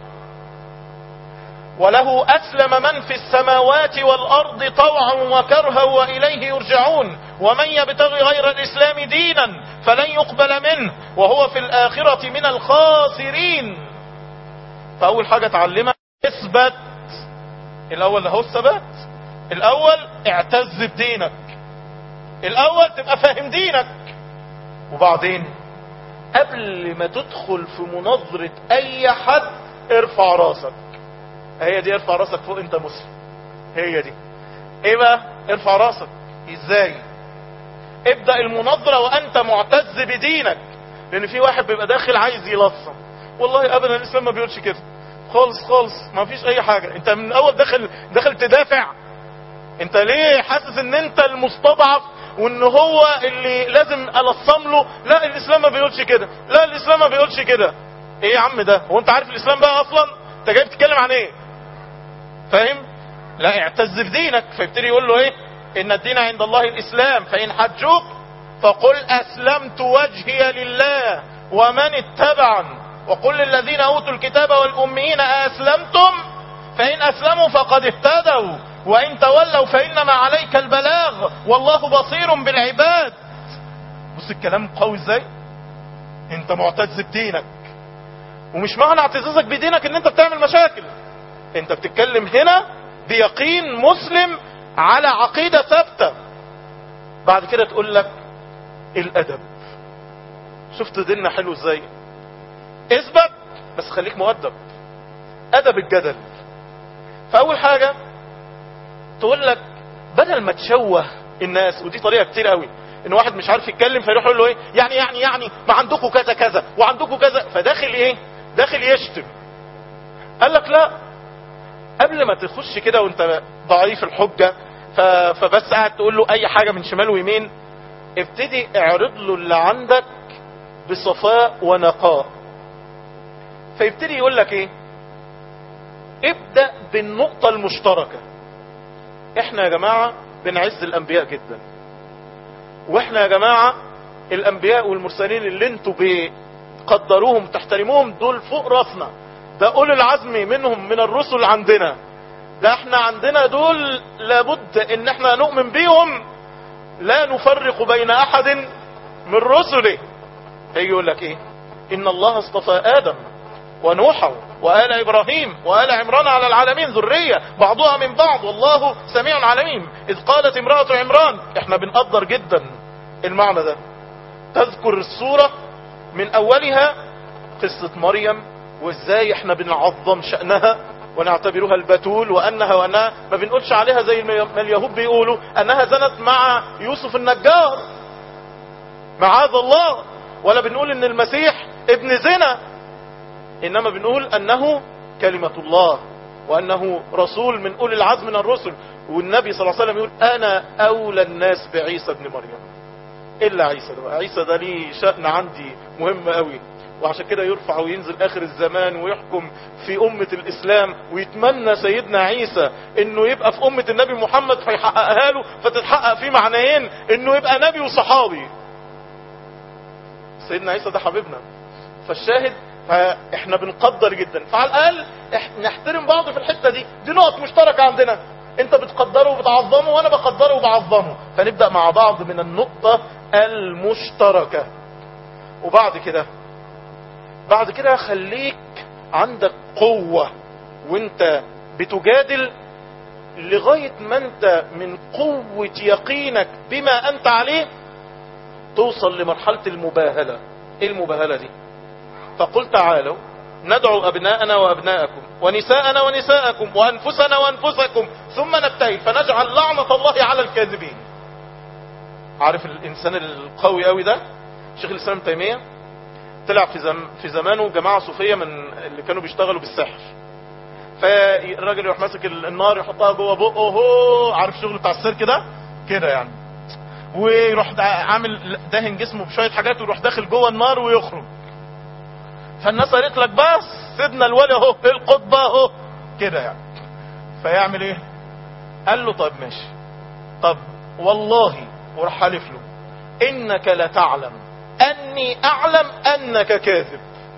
وله اسلم من في السماوات والارض طوعا وكرها واليه يرجعون ومن يبتغي غير الاسلام دينا فلن يقبل منه وهو في الاخرة من الخاسرين. فاول حاجة تعلمها اثبت الاول، هو الثبات الاول، اعتز بدينك الاول، تبقى فاهم دينك. وبعدين قبل ما تدخل في مناظرة اي حد ارفع راسك. هي دي ارفع راسك فوق انت مسلم، هي دي ايه بقى؟ ارفع راسك ازاي؟ ابدأ المناظرة وانت معتز بدينك. لان في واحد بيبقى داخل عايز يلصم، والله ابدا الاسلام ما بيقولش كده خالص خالص، ما فيش اي حاجة. انت من اول داخل داخل تدافع، انت ليه حاسس ان انت المستضعف وان هو اللي لازم الصم له؟ لا الاسلام ما بيقولش كده، لا الاسلام ما بيقولش كده. ايه يا عم ده؟ هو انت عارف الاسلام بقى اصلا؟ انت جاي بتتكلم عن ايه؟ فاهم؟ لا اعتز بدينك. فيبتدي يقول له ايه؟ ان الدين عند الله الاسلام فان حجوك فقل اسلمت وجهي لله ومن اتبعني وقل للذين اوتوا الكتاب والاميين اسلمتم فان اسلموا فقد اهتدوا وان تولوا فانما عليك البلاغ والله بصير بالعباد. بص الكلام قوي ازاي؟ انت معتز بدينك، ومش معنى اعتزازك بدينك ان انت بتعمل مشاكل. انت بتتكلم هنا بيقين مسلم على عقيدة ثابتة. بعد كده تقول لك الادب. شفت ديننا حلو ازاي؟ اثبت بس خليك مؤدب، ادب الجدل. فاول حاجة تقول لك بدل ما تشوه الناس، ودي طريقة كتير قوي، ان واحد مش عارف يتكلم فيروح يقول له ايه يعني يعني يعني ما عندكم كذا كذا وعندكم كذا، فداخل ايه؟ داخل يشتم. قال لك لا، قبل ما تخش كده وانت ضعيف الحجة فبس قاعد تقول له اي حاجة من شمال ويمين، ابتدي اعرض له اللي عندك بصفاء ونقاء. فيبتدي يقول لك ايه؟ ابدأ بالنقطة المشتركة. احنا يا جماعة بنعز الانبياء جدا، واحنا يا جماعة الانبياء والمرسلين اللي انتوا بقدروهم تحترموهم دول فوق راسنا، ده اولي العزم منهم من الرسل عندنا، ده احنا عندنا دول لابد ان احنا نؤمن بيهم، لا نفرق بين احد من رسله. هيجي يقول لك ايه؟ ان الله اصطفى ادم ونوحا وآل إبراهيم وآل عمران على العالمين ذرية بعضها من بعض والله سميع عليم. إذ قالت امرأة عمران. احنا بنقدر جدا المعنى ده. تذكر السورة من أولها قصة مريم، وإزاي احنا بنعظم شأنها ونعتبرها البتول، وأنها وأنها ما بنقولش عليها زي ما اليهود بيقولوا أنها زنت مع يوسف النجار. معاذ الله، ولا بنقول ان المسيح ابن زنا، انما بنقول انه كلمة الله وانه رسول من اولي العزم من الرسل. والنبي صلى الله عليه وسلم يقول انا اولى الناس بعيسى ابن مريم، الا عيسى ده. عيسى ده ليه شأن عندي مهم قوي، وعشان كده يرفع وينزل اخر الزمان ويحكم في امة الاسلام، ويتمنى سيدنا عيسى انه يبقى في امة النبي محمد فيحققها له، فتتحقق فيه معنيين، انه يبقى نبي وصحابي. سيدنا عيسى ده حبيبنا. فالشاهد فاحنا بنقدر جدا، فعلى الاقل نحترم بعض في الحتة دي. دي نقط مشتركة عندنا، انت بتقدره وبتعظمه وانا بقدره وبعظمه، فنبدأ مع بعض من النقطة المشتركة. وبعد كده بعد كده خليك عندك قوة وانت بتجادل، لغاية ما انت من قوة يقينك بما انت عليه توصل لمرحلة المباهلة. ايه المباهلة دي؟ فقل تعالوا ندعو ابناءنا وابناءكم ونساءنا ونساءكم وانفسنا وانفسكم ثم نبتهل فنجعل لعنة الله على الكاذبين. عارف الانسان القوي قوي ده شيخ الاسلام ابن تيمية؟ طلع في, زم في زمانه جماعة صوفية من اللي كانوا بيشتغلوا بالسحر، فالراجل يروح ماسك النار يحطها جوه بقه، هو عارف شغل بتاع السيرك ده كده يعني، ويروح عامل دهن جسمه بشوية حاجات ويروح داخل جوه النار ويخرج. فالناس قالت لك بس سيدنا الولي اهو القطبة اهو كده يعني. فيعمل ايه؟ قال له طب ماشي، طب والله وراح حالف له انك لتعلم اني اعلم انك كاذب.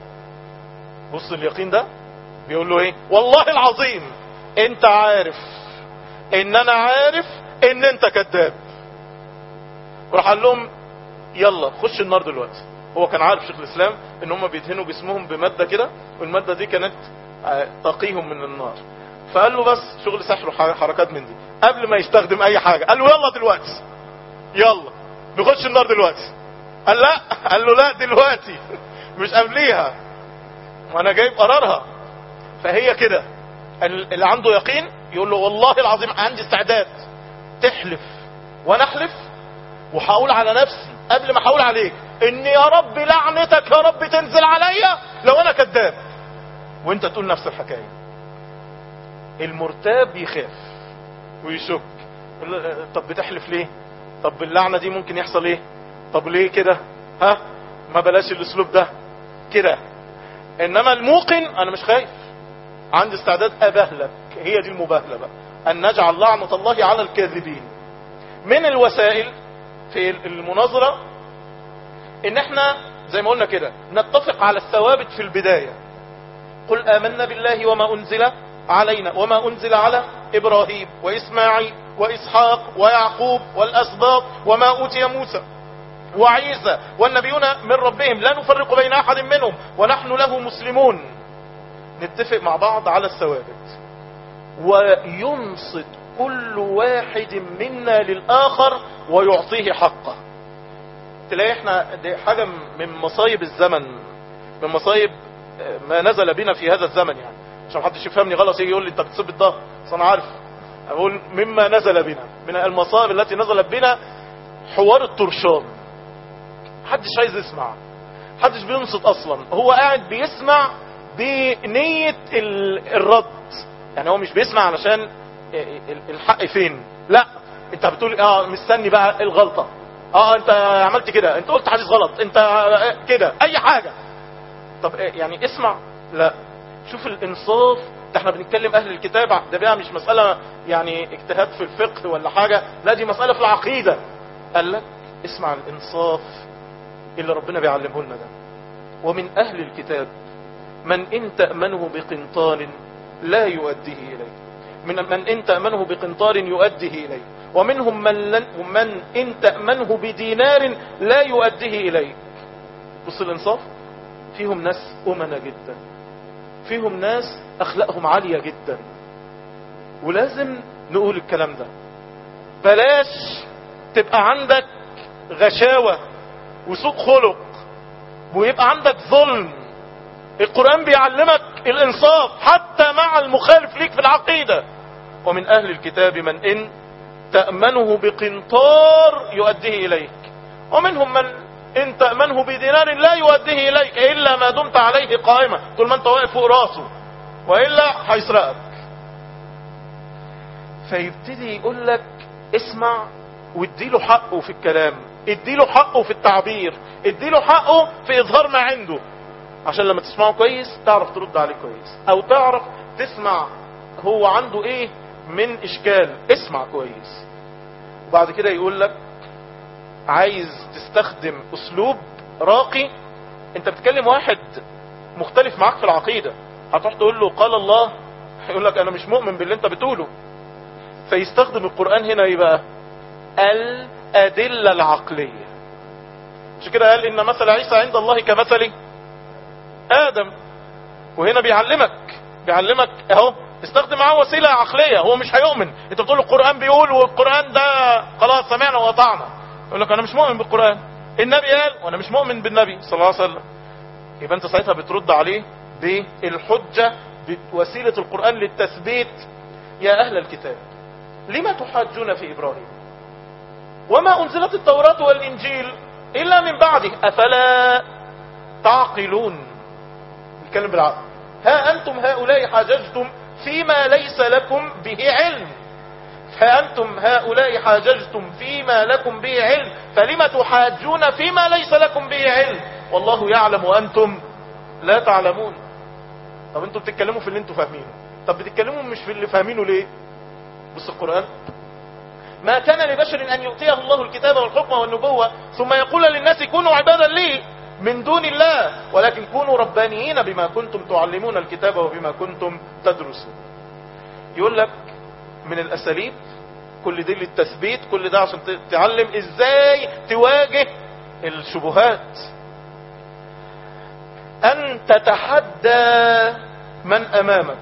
بص اليقين ده بيقول له ايه؟ والله العظيم انت عارف ان انا عارف ان انت كذاب. وراح قال لهم يلا خش النار دلوقتي. هو كان عارف شيخ الاسلام ان هم بيدهنوا جسمهم بمادة كده، والمادة دي كانت تقيهم من النار. فقال له بس شغل سحر وحركات من دي، قبل ما يستخدم اي حاجة قال له يلا دلوقتي، يلا نخش النار دلوقتي. قال لا، قال له لا دلوقتي مش قبليها، وانا جايب قرارها. فهي كده، اللي عنده يقين يقول له والله العظيم عندي استعداد تحلف وانا احلف، وهقول على نفسي قبل ما هقول عليك ان يا رب لعنتك يا رب تنزل عليا لو انا كذاب، وانت تقول نفس الحكاية. المرتاب يخاف ويشك، طب بتحلف ليه؟ طب اللعنة دي ممكن يحصل ايه؟ طب ليه كده؟ ها ما بلاش الاسلوب ده كده. انما الموقن انا مش خايف، عندي استعداد ابهلك. هي دي المباهلة بقى، ان نجعل لعنة الله على الكاذبين. من الوسائل في المناظرة ان احنا زي ما قلنا كده نتفق على الثوابت في البداية. قل آمنا بالله وما انزل علينا وما انزل على ابراهيم واسماعيل واسحاق ويعقوب والاسباط وما اوتي موسى وعيسى والنبيون من ربهم لا نفرق بين احد منهم ونحن له مسلمون. نتفق مع بعض على الثوابت، وينصت كل واحد منا للآخر ويعطيه حقه. تلاقي احنا دي حاجة من مصايب الزمن، من مصايب ما نزل بنا في هذا الزمن، يعني عشان محدش يفهمني غلط يجي يقول لي انت بتصب الظهر، بس انا عارف اقول مما نزل بنا من المصائب التي نزلت بنا حوار الطرشان. محدش عايز يسمع، محدش بينصت اصلا، هو قاعد بيسمع بنية الرد، يعني هو مش بيسمع علشان الحق فين، لا انت بتقول اه مستني بقى الغلطة، اه انت عملت كده، انت قلت حديث غلط، انت كده اي حاجة. طب يعني اسمع، لا شوف الانصاف ده. احنا بنتكلم اهل الكتاب، ده بقى مش مسألة يعني اجتهاد في الفقه ولا حاجة، لا دي مسألة في العقيدة. قال لك اسمع الانصاف اللي ربنا بيعلمه لنا ده. ومن اهل الكتاب من ان تأمنه بقنطار لا يؤديه اليه، من من ان تأمنه بقنطار يؤديه اليه، ومنهم من, لن من ان تأمنه بدينار لا يؤديه اليه. بص الانصاف، فيهم ناس امنة جدا، فيهم ناس اخلاقهم عالية جدا، ولازم نقول الكلام ده. بلاش تبقى عندك غشاوة وسوء خلق ويبقى عندك ظلم. القرآن بيعلمك الانصاف حتى مع المخالف ليك في العقيدة. ومن اهل الكتاب من ان تأمنه بقنطار يؤديه اليك، ومنهم من ان تأمنه بدينار لا يؤديه اليك الا ما دمت عليه قائمة، طول ما انت واقف فوق راسه، والا هيسرقك. فيبتدي يقول لك اسمع واديله حقه في الكلام، اديله حقه في التعبير، اديله حقه في اظهار ما عنده، عشان لما تسمعه كويس تعرف ترد عليه كويس، او تعرف تسمع هو عنده ايه من اشكال. اسمع كويس. وبعد كده يقول لك عايز تستخدم اسلوب راقي، انت بتكلم واحد مختلف معاك في العقيدة، هتروح تقول له قال الله، يقول لك انا مش مؤمن باللي انت بتقوله. فيستخدم القرآن هنا ايه بقى؟ الادلة العقلية. مش كده قال ان مثل عيسى عند الله كمثل ادم؟ وهنا بيعلمك بيعلمك اهو استخدم معاه وسيلة عقلية. هو مش هيؤمن، انت بتقول له القرآن بيقول والقرآن ده خلاص سمعنا وأطعنا، يقول لك انا مش مؤمن بالقرآن. النبي قال وانا مش مؤمن بالنبي صلى الله عليه وسلم. يبقى انت ساعتها بترد عليه بالحجة بوسيلة القرآن للتثبيت. يا اهل الكتاب لما تحاجون في ابراهيم وما انزلت التوراة والانجيل الا من بعده افلا تعقلون. نتكلم بالعقل. ها انتم هؤلاء حاججتم فيما ليس لكم به علم فأنتم هؤلاء حاججتم فيما لكم به علم فلما تحاجون فيما ليس لكم به علم والله يعلم وأنتم لا تعلمون. طب انتوا بتتكلموا في اللي انتوا فاهمينه، طب بتتكلموا مش في اللي فاهمينه ليه؟ بص القرآن، ما كان لبشر أن يؤتيه الله الكتاب والحكم والنبوة ثم يقول للناس كونوا عبادا لي من دون الله ولكن كونوا ربانيين بما كنتم تعلمون الكتاب وبما كنتم تدرسون. يقول لك من الأساليب كل دي للتثبيت، كل ده عشان تتعلم ازاي تواجه الشبهات، ان تتحدى من امامك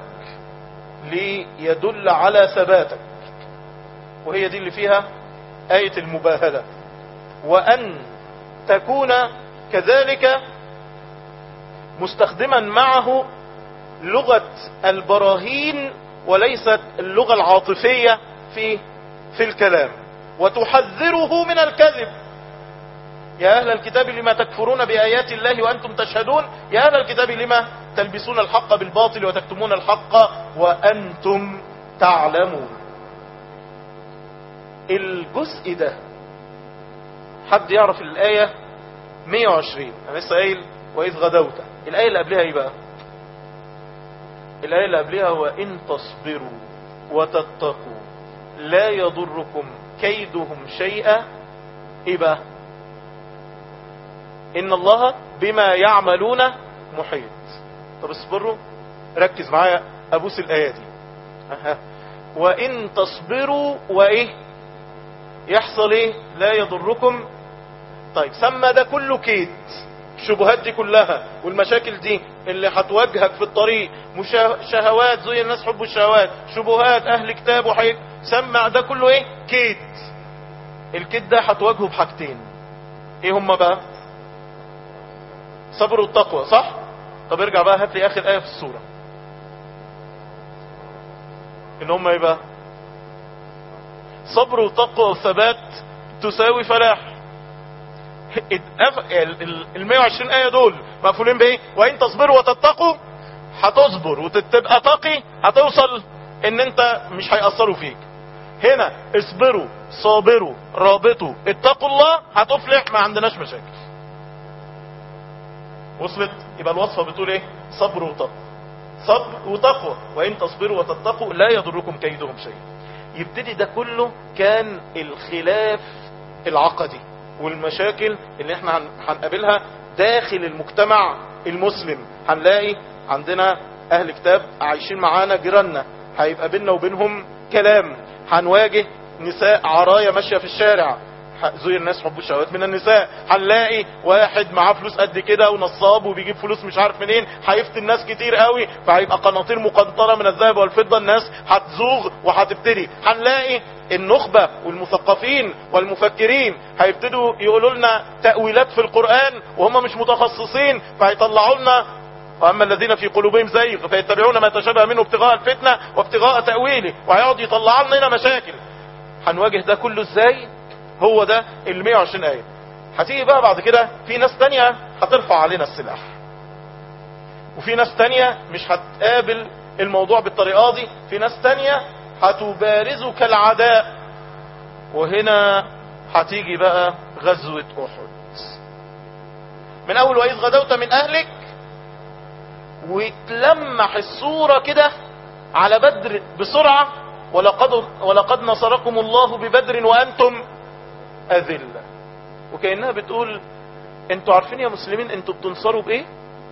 ليدل على ثباتك، وهي دي اللي فيها آية المباهلة. وأن تكون كذلك مستخدما معه لغة البراهين وليست اللغة العاطفية في في الكلام، وتحذره من الكذب. يا أهل الكتاب لما تكفرون بآيات الله وأنتم تشهدون، يا أهل الكتاب لما تلبسون الحق بالباطل وتكتمون الحق وأنتم تعلمون. الجزء ده حد يعرف الآية مئة وعشرين؟ أنا لسه قايل وإذ غدوت. الآية اللي قبلها إيه بقى؟ الآية اللي قبلها وإن تصبروا وتتقوا لا يضركم كيدهم شيئا. إيه بقى؟ إن الله بما يعملون محيط. طب اصبروا، ركز معايا أبوس الآية دي. أه. وإن تصبروا وإيه يحصل إيه؟ لا يضركم. طيب سمى ده كله كيد، الشبهات دي كلها والمشاكل دي اللي هتواجهك في الطريق، شهوات زي الناس حبوا الشهوات، شبهات أهل كتاب وحيد، سمى ده كله إيه؟ كيد. الكيد ده هتواجهه بحاجتين، إيه هما بقى؟ صبر والتقوى، صح؟ طب ارجع بقى هات لي آخر آية في السورة، إن هما إيه بقى؟ صبر وتقوى وثبات تساوي فلاح. ال مئة وعشرين آية دول مقفولين بايه؟ وإن تصبروا وتتقوا، هتصبر وتبقى تقي، هتوصل ان انت مش هيأثروا فيك. هنا اصبروا صابروا رابطوا اتقوا الله، هتفلح، ما عندناش مشاكل. وصلت؟ يبقى الوصفة بتقول ايه؟ صبر وتقوى، صبر وتقوى. وإن تصبروا وتتقوا لا يضركم كيدهم شيء. يبتدي ده كله كان الخلاف العقدي والمشاكل اللي احنا هنقابلها داخل المجتمع المسلم. هنلاقي عندنا اهل كتاب عايشين معانا جيراننا، هيبقى بيننا وبينهم كلام. هنواجه نساء عرايا ماشية في الشارع، زي الناس حبوا الشهوات من النساء. هنلاقي واحد معاه فلوس قد كده ونصاب وبيجيب فلوس مش عارف منين، هيفتي الناس كتير قوي، فهيبقى قناطير مقنطرة من الذهب والفضة، الناس هتزوغ وهتفتري. هنلاقي النخبة والمثقفين والمفكرين هيبتدوا يقولوا لنا تأويلات في القرآن وهم مش متخصصين، فهيطلعوا لنا واما الذين في قلوبهم زيغ فيتبعون ما تشابه منه ابتغاء الفتنة وابتغاء تأويله، وهيقعد يطلع لنا مشاكل. هنواجه ده كله ازاي؟ هو ده ال مئة وعشرين آية. هتيجي بقى بعد كده في ناس تانية هترفع علينا السلاح، وفي ناس تانية مش هتقابل الموضوع بالطريقة دي، في ناس تانية هتبارزوا كالعداء. وهنا هتيجي بقى غزوة أحد. من أول وإذ غدوت من أهلك، وتلمح الصورة كده على بدر بسرعة، ولقد, ولقد نصركم الله ببدر وأنتم أذلة. وكأنها بتقول انتوا عارفين يا مسلمين انتوا بتنصروا بإيه؟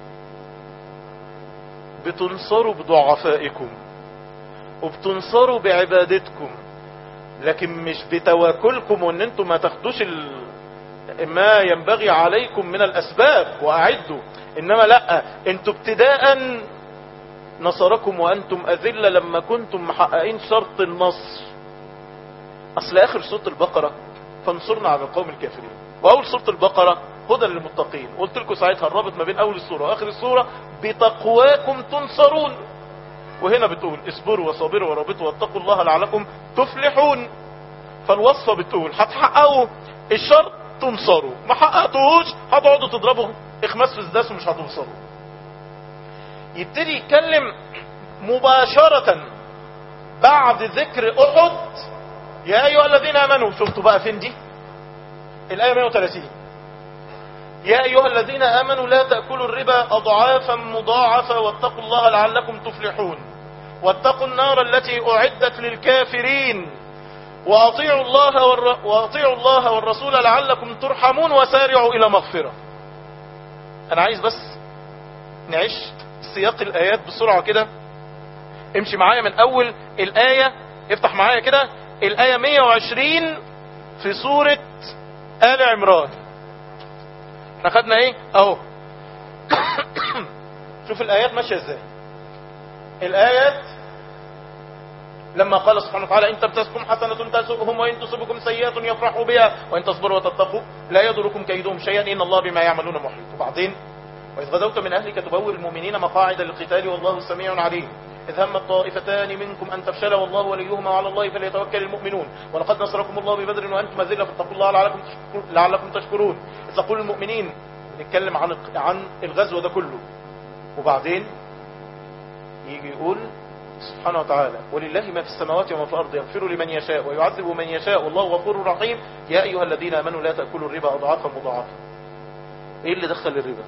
بتنصروا بضعفائكم، وبتنصروا بعبادتكم، لكن مش بتواكلكم وان انتم ما تاخدوش ال... ما ينبغي عليكم من الاسباب واعدوا. انما لا، انتوا ابتداء نصركم وانتم اذلة لما كنتم محققين شرط النصر. اصل اخر سورة البقرة فانصرنا على القوم الكافرين، واول سورة البقرة هدى للمتقين. قلت لكم ساعتها الرابط ما بين اول السورة واخر السورة بتقواكم تنصرون. وهنا بتقول اصبروا وصابروا ورابطوا واتقوا الله لعلكم تفلحون. فالوصفة بتقول هتحققوا الشرط تنصروا، ما حققتوهوش هتقعدوا تضربوا اخماس في الزداس ومش هتوصلوا. يبتدي يتكلم مباشرة بعد ذكر احد يا ايها الذين امنوا. شفتوا بقى فين دي؟ الايه مئة وثلاثين. يا ايها الذين امنوا لا تأكلوا الربا اضعافا مضاعفة واتقوا الله لعلكم تفلحون، واتقوا النار التي اعدت للكافرين، واطيعوا الله والر... واطيعوا الله والرسول لعلكم ترحمون، وسارعوا الى مغفرة. انا عايز بس نعيش سياق الايات بسرعة كده. امشي معايا من اول الاية، افتح معايا كده الاية مئة وعشرين في سورة آل عمران. احنا خدنا ايه اهو. شوف الايات ماشية ازاي. الايات لما قال سبحانه وتعالى ان تمسسكم حسنة تسؤهم وان تصبكم سيئة يفرحوا بها وان تصبروا وتتقوا لا يضركم كيدهم شيئا ان الله بما يعملون محيط. وبعدين واذ غدوت من اهلك تبوئ المؤمنين مقاعد للقتال والله سميع عليم. إذ همت طائفتان منكم أن تفشلا والله وليهما وعلى الله فليتوكل المؤمنون. ولقد نصركم الله ببدر وأنتم أذلة فاتقوا الله لعلكم لعلكم تشكرون. إذ تقول المؤمنين، نتكلم عن عن الغزو ده كله. وبعدين يجي يقول سبحانه وتعالى ولله ما في السماوات وما في الأرض يغفر لمن يشاء ويعذب من يشاء والله غفور رحيم. يا أيها الذين آمنوا لا تأكلوا الربا أضعافا مضاعفة. إيه اللي دخل الربا؟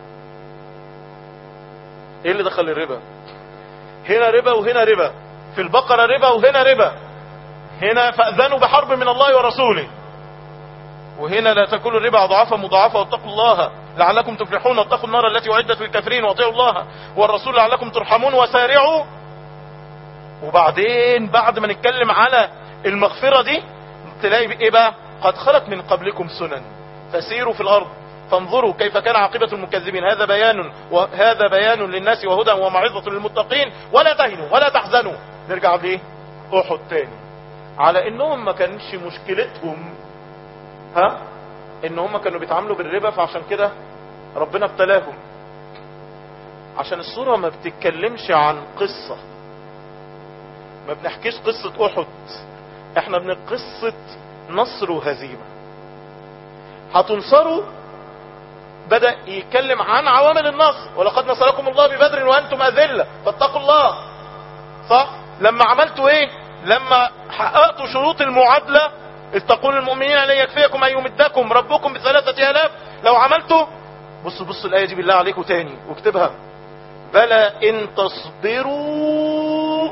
إيه اللي دخل الربا؟ هنا ربا وهنا ربا، في البقرة ربا وهنا ربا. هنا فأذنوا بحرب من الله ورسوله، وهنا لا تأكلوا الربا أضعافا مضاعفة واتقوا الله لعلكم تفلحون، واتقوا النار التي أعدت للكافرين واطيعوا الله والرسول لعلكم ترحمون وسارعوا. وبعدين بعد ما نتكلم على المغفرة دي تلاقي ايه بقى؟ قد خلت من قبلكم سنن فسيروا في الأرض فانظروا كيف كان عاقبة المكذبين. هذا بيان وهذا بيان للناس وهدى وموعظة للمتقين ولا تهنوا ولا تحزنوا. نرجع ليه احد تاني على انهم ما كانش مشكلتهم ها ان هم كانوا بيتعاملوا بالربا، فعشان كده ربنا ابتلاهم. عشان الصورة ما بتتكلمش عن قصة، ما بنحكيش قصة احد، احنا بنحكي قصة نصر وهزيمة. هتنصروا بدأ يتكلم عن عوامل النصر. ولقد نصركم الله ببدر وأنتم أذلة فاتقوا الله. صح؟ لما عملتوا ايه؟ لما حققتوا شروط المعادلة إذ تقول المؤمنين لن يكفيكم أن يمدكم ربكم بثلاثة آلاف. لو عملتوا بصوا بصوا الآية دي بالله عليكم تاني واكتبها. بلى إن تصبروا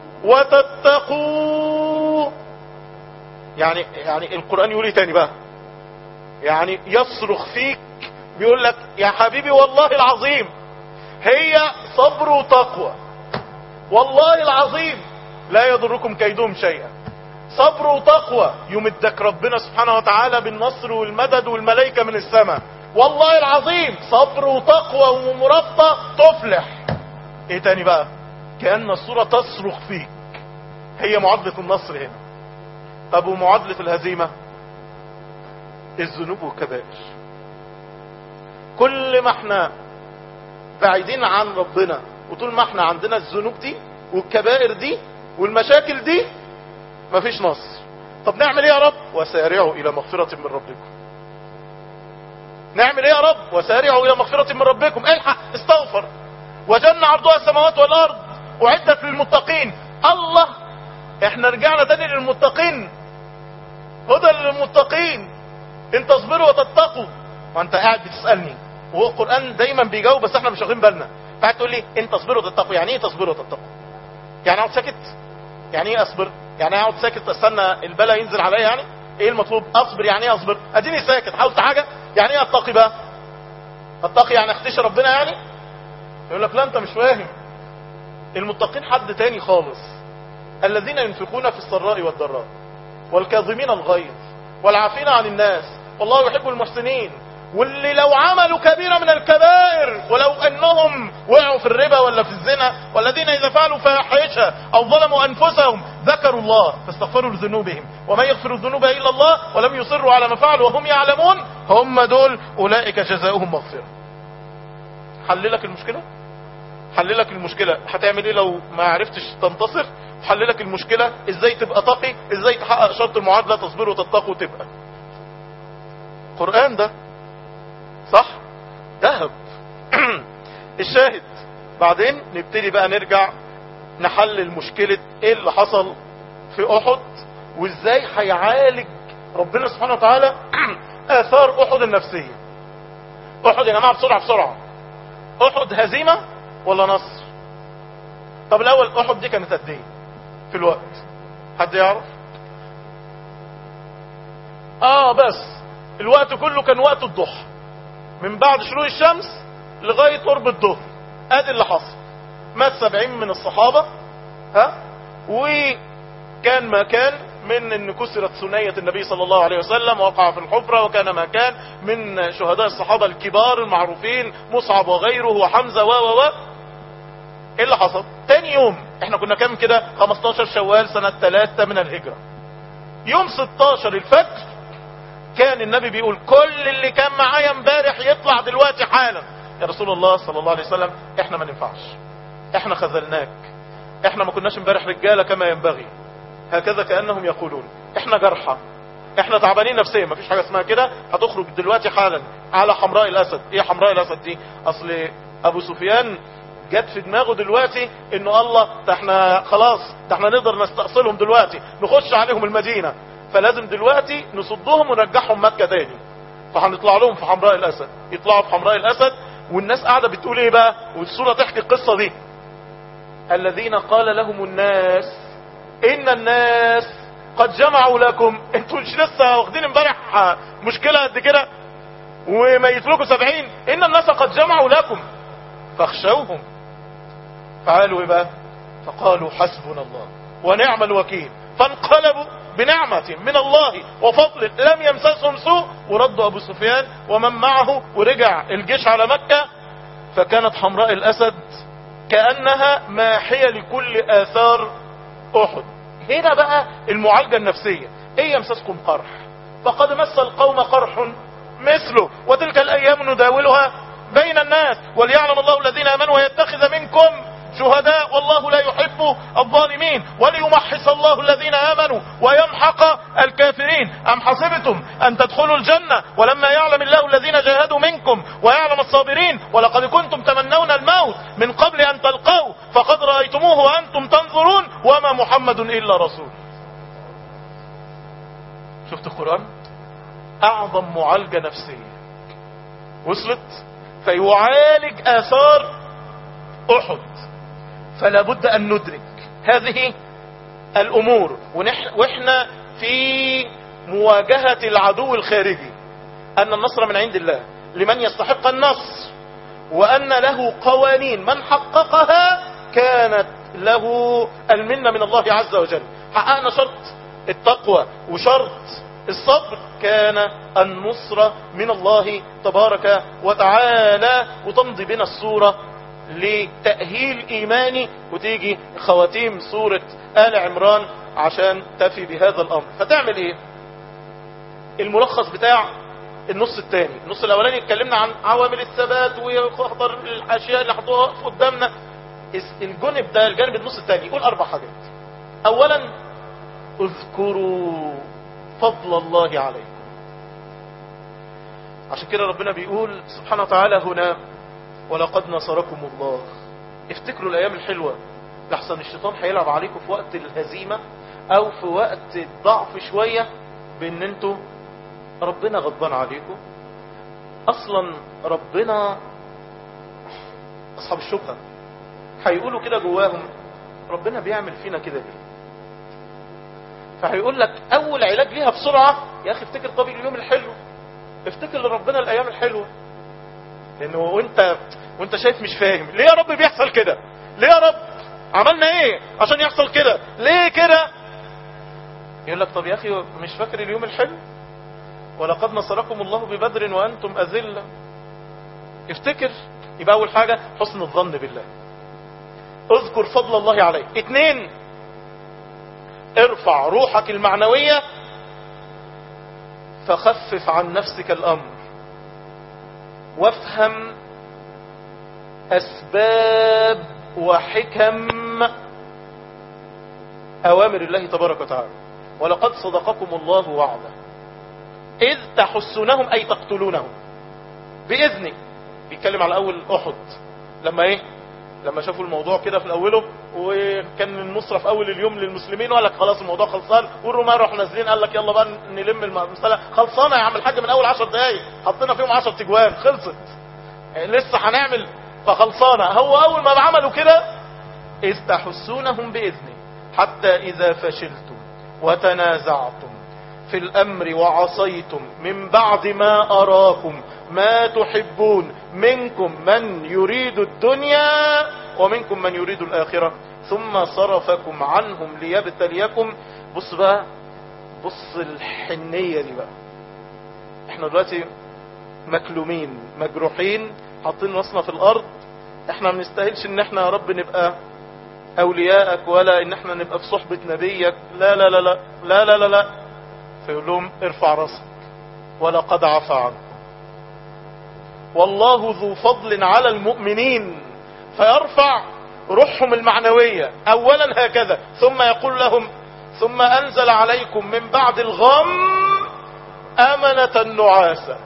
وتتقوا. يعني يعني القرآن يقول تاني بقى، يعني يصرخ فيك بيقول لك يا حبيبي والله العظيم هي صبر وتقوى، والله العظيم لا يضركم كيدهم شيئا. صبر وتقوى يمدك ربنا سبحانه وتعالى بالنصر والمدد والملائكة من السماء. والله العظيم صبر وتقوى ومرابطة تفلح. ايه تاني بقى؟ كأن الصورة تصرخ فيك. هي معادلة النصر هنا. طب ومعادلة الهزيمة؟ الذنوب والكبائر. كل ما احنا بعيدين عن ربنا وطول ما احنا عندنا الذنوب دي والكبائر دي والمشاكل دي مفيش نصر. طب نعمل ايه يا رب؟ وسارعوا الى مغفرة من ربكم. نعمل ايه يا رب؟ وسارعوا الى مغفرة من ربكم، الحق استغفر. وجنة عرضها السماوات والارض وعدت للمتقين. الله، احنا رجعنا تاني للمتقين. هدى للمتقين ان تصبروا وتتقوا. وانت قاعد بتسألني وهو القرآن دايما بيجاوب بس احنا مش واخدين بالنا. فقاعد تقول لي ان تصبروا وتتقوا. يعني ايه تصبروا وتتقوا؟ يعني اقعد ساكت؟ يعني ايه اصبر؟ يعني اقعد ساكت استنى البلاء ينزل عليا؟ يعني ايه المطلوب؟ اصبر يعني ايه اصبر؟ اديني ساكت حاولت حاجة. يعني ايه اتقي بقى؟ اتقي يعني اختشي ربنا يعني؟ يقول لك لا انت مش فاهم. المتقين حد تاني خالص. الذين ينفقون في السراء والضراء والكاظمين الغيظ والعافين عن الناس والله يحب المحسنين. واللي لو عملوا كبيرة من الكبائر ولو انهم وقعوا في الربا ولا في الزنا، والذين اذا فعلوا فاحشة او ظلموا انفسهم ذكروا الله فاستغفروا لذنوبهم وما يغفر الذنوب الا الله ولم يصروا على ما فعلوا وهم يعلمون هم دول اولئك جزاؤهم مغفرة. حللك المشكلة؟ حللك المشكلة هتعمل ايه لو ما عرفتش تنتصر؟ حللك المشكلة ازاي تبقى تقي، ازاي تحقق شرط المعادلة تصبر وتتقوا وتبقى. القرآن ده صح ذهب. الشاهد بعدين نبتدي بقى نرجع نحلل مشكلة ايه اللي حصل في احد وازاي هيعالج ربنا سبحانه وتعالى اثار احد النفسية. احد يا جماعة بسرعة بسرعة، احد هزيمة ولا نصر؟ طب الاول احد دي كانت قد ايه في الوقت؟ حد يعرف؟ اه بس الوقت كله كان وقت الضحى، من بعد شروق الشمس لغاية قرب الظهر. ادي اللي حصل. مات سبعين من الصحابة، ها، وكان ما كان من ان كسرت ثنية النبي صلى الله عليه وسلم ووقع في الحفرة، وكان ما كان من شهداء الصحابة الكبار المعروفين مصعب وغيره وحمزة و و و ايه اللي حصل؟ تاني يوم احنا كنا كام كده؟ خمستاشر شوال سنة ثلاثة من الهجرة. يوم ستاشر الفجر كان النبي بيقول كل اللي كان معايا امبارح يطلع دلوقتي حالا. يا رسول الله صلى الله عليه وسلم احنا ما ننفعش، احنا خذلناك، احنا ما كناش امبارح رجالة كما ينبغي. هكذا كأنهم يقولون احنا جرحى، احنا تعبانين نفسيا، ما فيش حاجة اسمها كده. هتخرج دلوقتي حالا على حمراء الاسد. ايه حمراء الاسد دي؟ اصل ابو سفيان جت في دماغه دلوقتي انه الله ده احنا خلاص، ده احنا نقدر نستأصلهم دلوقتي نخش عليهم المدينة، فلازم دلوقتي نصدهم ونرجعهم مكة تاني. فهنطلع لهم في حمراء الاسد. يطلعوا في حمراء الاسد والناس قاعدة بتقول ايه بقى؟ والسورة تحكي القصة دي. الذين قال لهم الناس ان الناس قد جمعوا لكم. انتوا مش لسه واخدين امبارح مشكلة قد كده وميت لكم سبعين؟ ان الناس قد جمعوا لكم فاخشوهم. فقالوا ايه بقى؟ فقالوا حسبنا الله ونعم الوكيل. فانقلبوا بنعمة من الله وفضل لم يمسسهم سوء وردوا ابو سفيان ومن معه ورجع الجيش على مكة. فكانت حمراء الاسد كأنها ماحية لكل آثار احد. هنا بقى المعالجة النفسية. ايه يمسسكم قرح فقد مس القوم قرح مثله وتلك الايام نداولها بين الناس وليعلم الله الذين امنوا ويتخذ منكم شهداء والله لا يحب الظالمين وليمحص الله الذين امنوا ويمحق الكافرين. ام حسبتم ان تدخلوا الجنة ولما يعلم الله الذين جاهدوا منكم ويعلم الصابرين ولقد كنتم تمنون الموت من قبل ان تلقوه فقد رأيتموه وانتم تنظرون وما محمد الا رسول. شفت القرآن؟ اعظم معالجة نفسية وصلت. فيعالج آثار أحد. فلا بد أن ندرك هذه الأمور وإحنا في مواجهة العدو الخارجي، أن النصر من عند الله لمن يستحق النصر، وأن له قوانين من حققها كانت له المنة من الله عز وجل. حققنا شرط التقوى وشرط الصبر، كان النصرة من الله تبارك وتعالى. وتمضي بنا الصورة لتأهيل إيماني وتيجي خواتيم سورة آل عمران عشان تفي بهذا الأمر. فتعمل إيه؟ الملخص بتاع النص الثاني. النص الأولاني اتكلمنا عن عوامل الثبات وخطر الأشياء اللي حطوها قدامنا. الجانب ده الجانب النص الثاني يقول أربع حاجات. أولا اذكروا فضل الله عليكم. عشان كده ربنا بيقول سبحانه وتعالى هنا ولقد نصركم الله. افتكروا الايام الحلوة، لحسن الشيطان هيلعب عليكم في وقت الهزيمة او في وقت الضعف شوية بان انتوا ربنا غضبان عليكم. اصلا ربنا اصحاب الشبهة هيقولوا كده جواهم ربنا بيعمل فينا كده ليه؟ فهيقول لك اول علاج ليها بسرعة يا اخي افتكر طب اليوم الحلو، افتكر لربنا الايام الحلوة. لانه وانت وانت شايف مش فاهم ليه يا رب بيحصل كده، ليه يا رب عملنا ايه عشان يحصل كده، ليه كده؟ يقول لك طب يا اخي مش فاكر اليوم الحلو؟ ولقد نصركم الله ببدر وانتم اذلة. افتكر. يبقى اول حاجة حسن الظن بالله، اذكر فضل الله عليك. اتنين، ارفع روحك المعنوية فخفف عن نفسك الامر، وافهم اسباب وحكم اوامر الله تبارك وتعالى. ولقد صدقكم الله وعده اذ تحسونهم اي تقتلونهم باذنه. بيتكلم على اول احد لما ايه، لما شافوا الموضوع كده في الاوله وكان النصرة في اول اليوم للمسلمين وقال لك خلاص الموضوع خلصان، والرومان راحوا نازلين قال لك يلا بقى نلم المسألة خلصانة يا عم الحاج من اول عشر دقايق حطينا فيهم عشر تجوان خلصت لسه هنعمل فخلصانة. هو اول ما عملوا كده اذ تحسونهم باذنه حتى اذا فشلتم وتنازعتم في الامر وعصيتم من بعد ما اراكم ما تحبون منكم من يريد الدنيا ومنكم من يريد الاخرة ثم صرفكم عنهم ليبتليكم. بص بقى، بص الحنية دي بقى. احنا دلوقتي مكلومين مجروحين حاطين راسنا في الارض، احنا ما بنستاهلش ان احنا يا رب نبقى اولياءك ولا ان احنا نبقى في صحبة نبيك، لا لا لا لا لا لا لا, لا. فيقول لهم ارفع راسك ولقد عفى عنكم والله ذو فضل على المؤمنين. فيرفع روحهم المعنوية اولا هكذا، ثم يقول لهم ثم انزل عليكم من بعد الغم امنة نعاسا.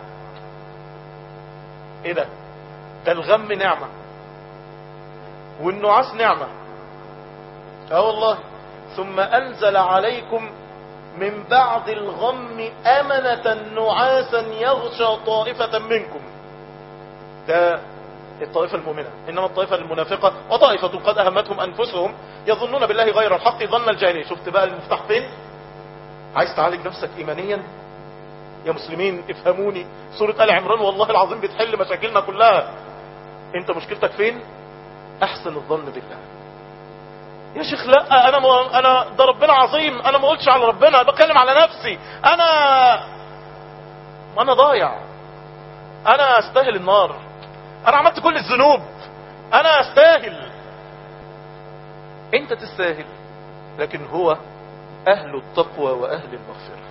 ايه ده؟ ده الغم نعمة والنعاس نعمة. اه والله. ثم انزل عليكم من بعد الغم امنة نعاسا يغشى طائفة منكم. ده الطائفة المؤمنة. انما الطائفة المنافقة وطائفة قد اهمتهم انفسهم يظنون بالله غير الحق ظن الجاهلية. شفت بقى المفتاح فين؟ عايز تعالج نفسك ايمانيا يا مسلمين افهموني، سورة آل عمران والله العظيم بتحل مشاكلنا كلها. انت مشكلتك فين؟ احسن الظن بالله. يا شيخ لا انا م... انا ده ربنا عظيم، انا ما قلتش على ربنا، بتكلم على نفسي. انا انا ضايع، انا استاهل النار، انا عملت كل الذنوب، انا استاهل. انت تستاهل، لكن هو اهل التقوى واهل المغفرة.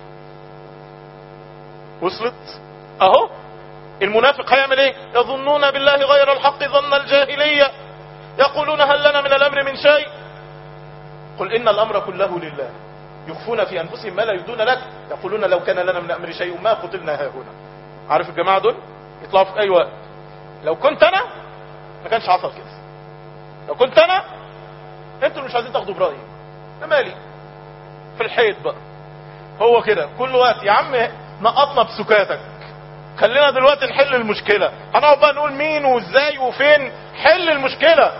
وصلت؟ اهو المنافق هيعمل ايه؟ يظنون بالله غير الحق ظن الجاهلية يقولون هل لنا من الامر من شيء قل ان الامر كله لله يخفون في انفسهم ما لا يبدون لك يقولون لو كان لنا من الامر شيء ما قتلنا هاهنا. عارف الجماعة دول يطلعوا في اي وقت، لو كنت انا ما كانش حصل كده، لو كنت انا انتوا مش عايزين تاخدوا برأيي انا مالي في الحيط بقى. هو كده كل وقت يا عم نقطنا بسكاتك، خلينا دلوقتي نحل المشكلة. هنقعد بقى نقول مين وازاي وفين، حل المشكلة.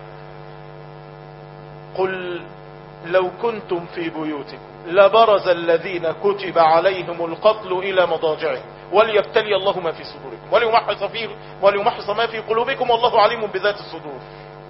قل لو كنتم في بيوتكم لبرز الذين كتب عليهم القتل الى مضاجعهم وليبتلي الله ما في صدوركم وليمحص فيه وليمحص ما في قلوبكم والله عليم بذات الصدور.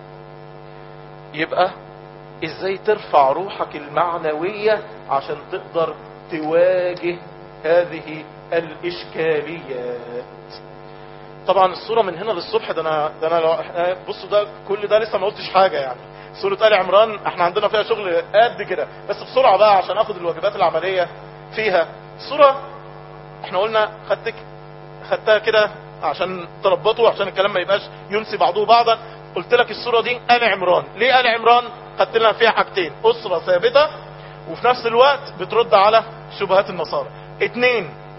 يبقى ازاي ترفع روحك المعنوية عشان تقدر تواجه هذه الاشكاليات. طبعا الصورة من هنا للصبح ده انا ده انا لو بصوا ده كل ده لسه ما قلتش حاجة يعني. سورة آل عمران احنا عندنا فيها شغل قد كده، بس بسرعة بقى عشان اخد الواجبات العملية فيها. الصورة احنا قلنا خدتك خدتها كده عشان تربطوا عشان الكلام ما يبقاش ينسي بعضه بعضا. قلت لك الصورة دي آل عمران. ليه آل عمران؟ خدت لنا فيها حاجتين، أسرة ثابتة وفي نفس الوقت بترد على شبهات النصارى. اتنين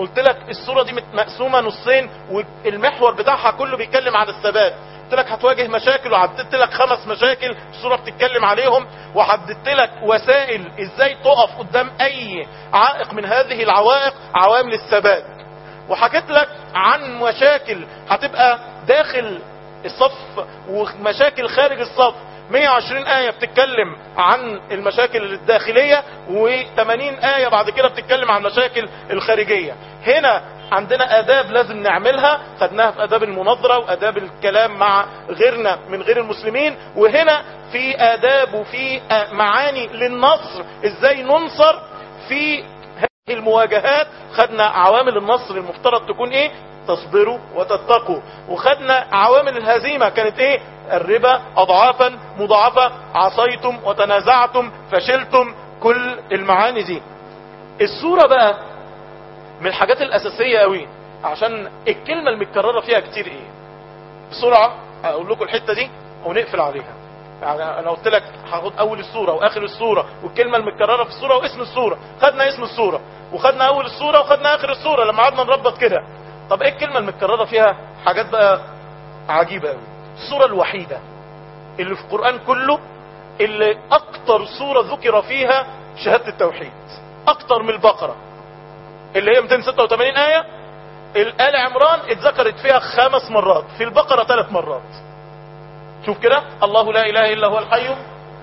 قلت لك السورة دي مقسومة نصين والمحور بتاعها كله بيتكلم عن الثبات. قلت لك هتواجه مشاكل وحددت لك خمس مشاكل السورة بتتكلم عليهم، وحددت لك وسائل ازاي تقف قدام اي عائق من هذه العوائق، عوامل الثبات. وحكيت لك عن مشاكل هتبقى داخل الصف ومشاكل خارج الصف. مئة وعشرين آية بتتكلم عن المشاكل الداخلية، وثمانين آية بعد كده بتتكلم عن المشاكل الخارجية. هنا عندنا آداب لازم نعملها، خدناها في آداب المناظرة وآداب الكلام مع غيرنا من غير المسلمين، وهنا في آداب وفي معاني للنصر، ازاي ننصر في هذه المواجهات. خدنا عوامل النصر المفترض تكون ايه؟ تصبروا وتتقوا. وخدنا عوامل الهزيمة كانت ايه؟ الربا اضعافا مضاعفة، عصيتم وتنازعتم فشلتم، كل المعاني دي. السورة بقى من الحاجات الاساسية قوي، عشان الكلمة المتكررة فيها كتير ايه. بسرعة اقول لكم الحتة دي ونقفل عليها. يعني انا قلت لك هاخد اول السورة واخر السورة والكلمة المتكررة في السورة واسم السورة. خدنا اسم السورة وخدنا اول السورة وخدنا اخر السورة لما قعدنا نربط كده. طب ايه الكلمة المتكررة فيها؟ حاجات بقى عجيبة قوي. السورة الوحيدة اللي في القرآن كله اللي اكتر سورة ذكر فيها شهادة التوحيد، اكتر من البقرة اللي هي مئتين وستة وثمانين آية. آل عمران اتذكرت فيها خمس مرات، في البقرة ثلاث مرات. شوف كده، الله لا اله الا هو الحي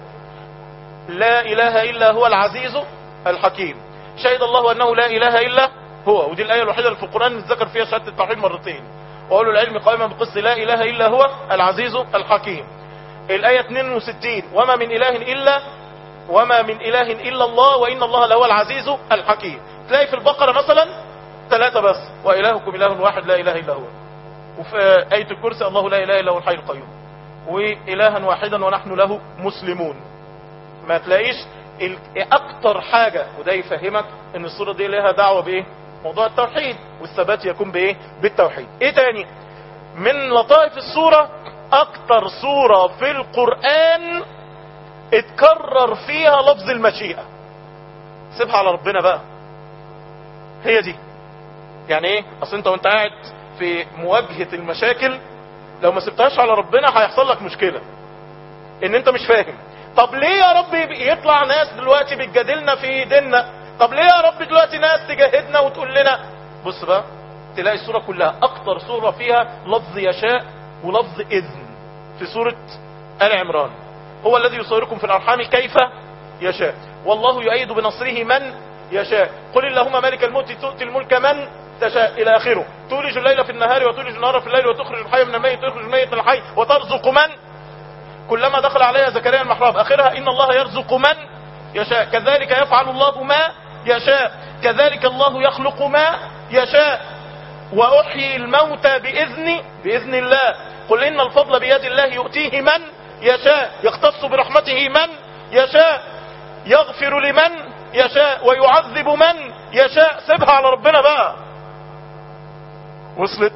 لا اله الا هو العزيز الحكيم، شهد الله انه لا اله الا هو. ودي الايه الوحيده اللي في القران اللي ذكر فيها شهاده التوحيد مرتين. وقالوا العلم قائما بقص لا اله الا هو العزيز الحكيم. الايه اثنين وستين وما من اله الا وما من اله الا الله وان الله لهو العزيز الحكيم. تلاقي في البقره مثلا ثلاثه بس، والهكم اله واحد لا اله الا هو. وفي ايه الكرسي الله لا اله الا هو الحي القيوم، والها واحدا ونحن له مسلمون. ما تلاقيش اكتر حاجة، وده يفهمك ان السورة دي لها دعوة بايه؟ موضوع التوحيد، والثبات يكون بايه؟ بالتوحيد. ايه تاني من لطائف السورة؟ اكتر سورة في القرآن اتكرر فيها لفظ المشيئة. سيبها على ربنا بقى، هي دي. يعني ايه؟ اصل انت وانت قاعد في مواجهة المشاكل لو ما سبتهاش على ربنا هيحصل لك مشكلة ان انت مش فاهم. طب ليه يا رب يطلع ناس دلوقتي بتجادلنا في ديننا؟ طب ليه يا رب دلوقتي ناس تجاهدنا وتقول لنا؟ بص بقى، تلاقي السورة كلها اكتر سورة فيها لفظ يشاء ولفظ اذن. في سورة آل عمران هو الذي يصوركم في الارحام كيف يشاء، والله يؤيد بنصره من يشاء، قل اللهم مالك الملك تؤتي الملك من تشاء الى اخره، تولج الليل في النهار وتولج النهار في الليل وتخرج الحي من الميت وتخرج الميت من الحي وترزق من كلما دخل عليها زكريا المحراب. اخرها ان الله يرزق من يشاء، كذلك يفعل الله ما يشاء، كذلك الله يخلق ما يشاء، واحيي الموتى باذن باذن الله، قل ان الفضل بيد الله يؤتيه من يشاء، يختص برحمته من يشاء، يغفر لمن يشاء ويعذب من يشاء. سيبها على ربنا بقى. وصلت؟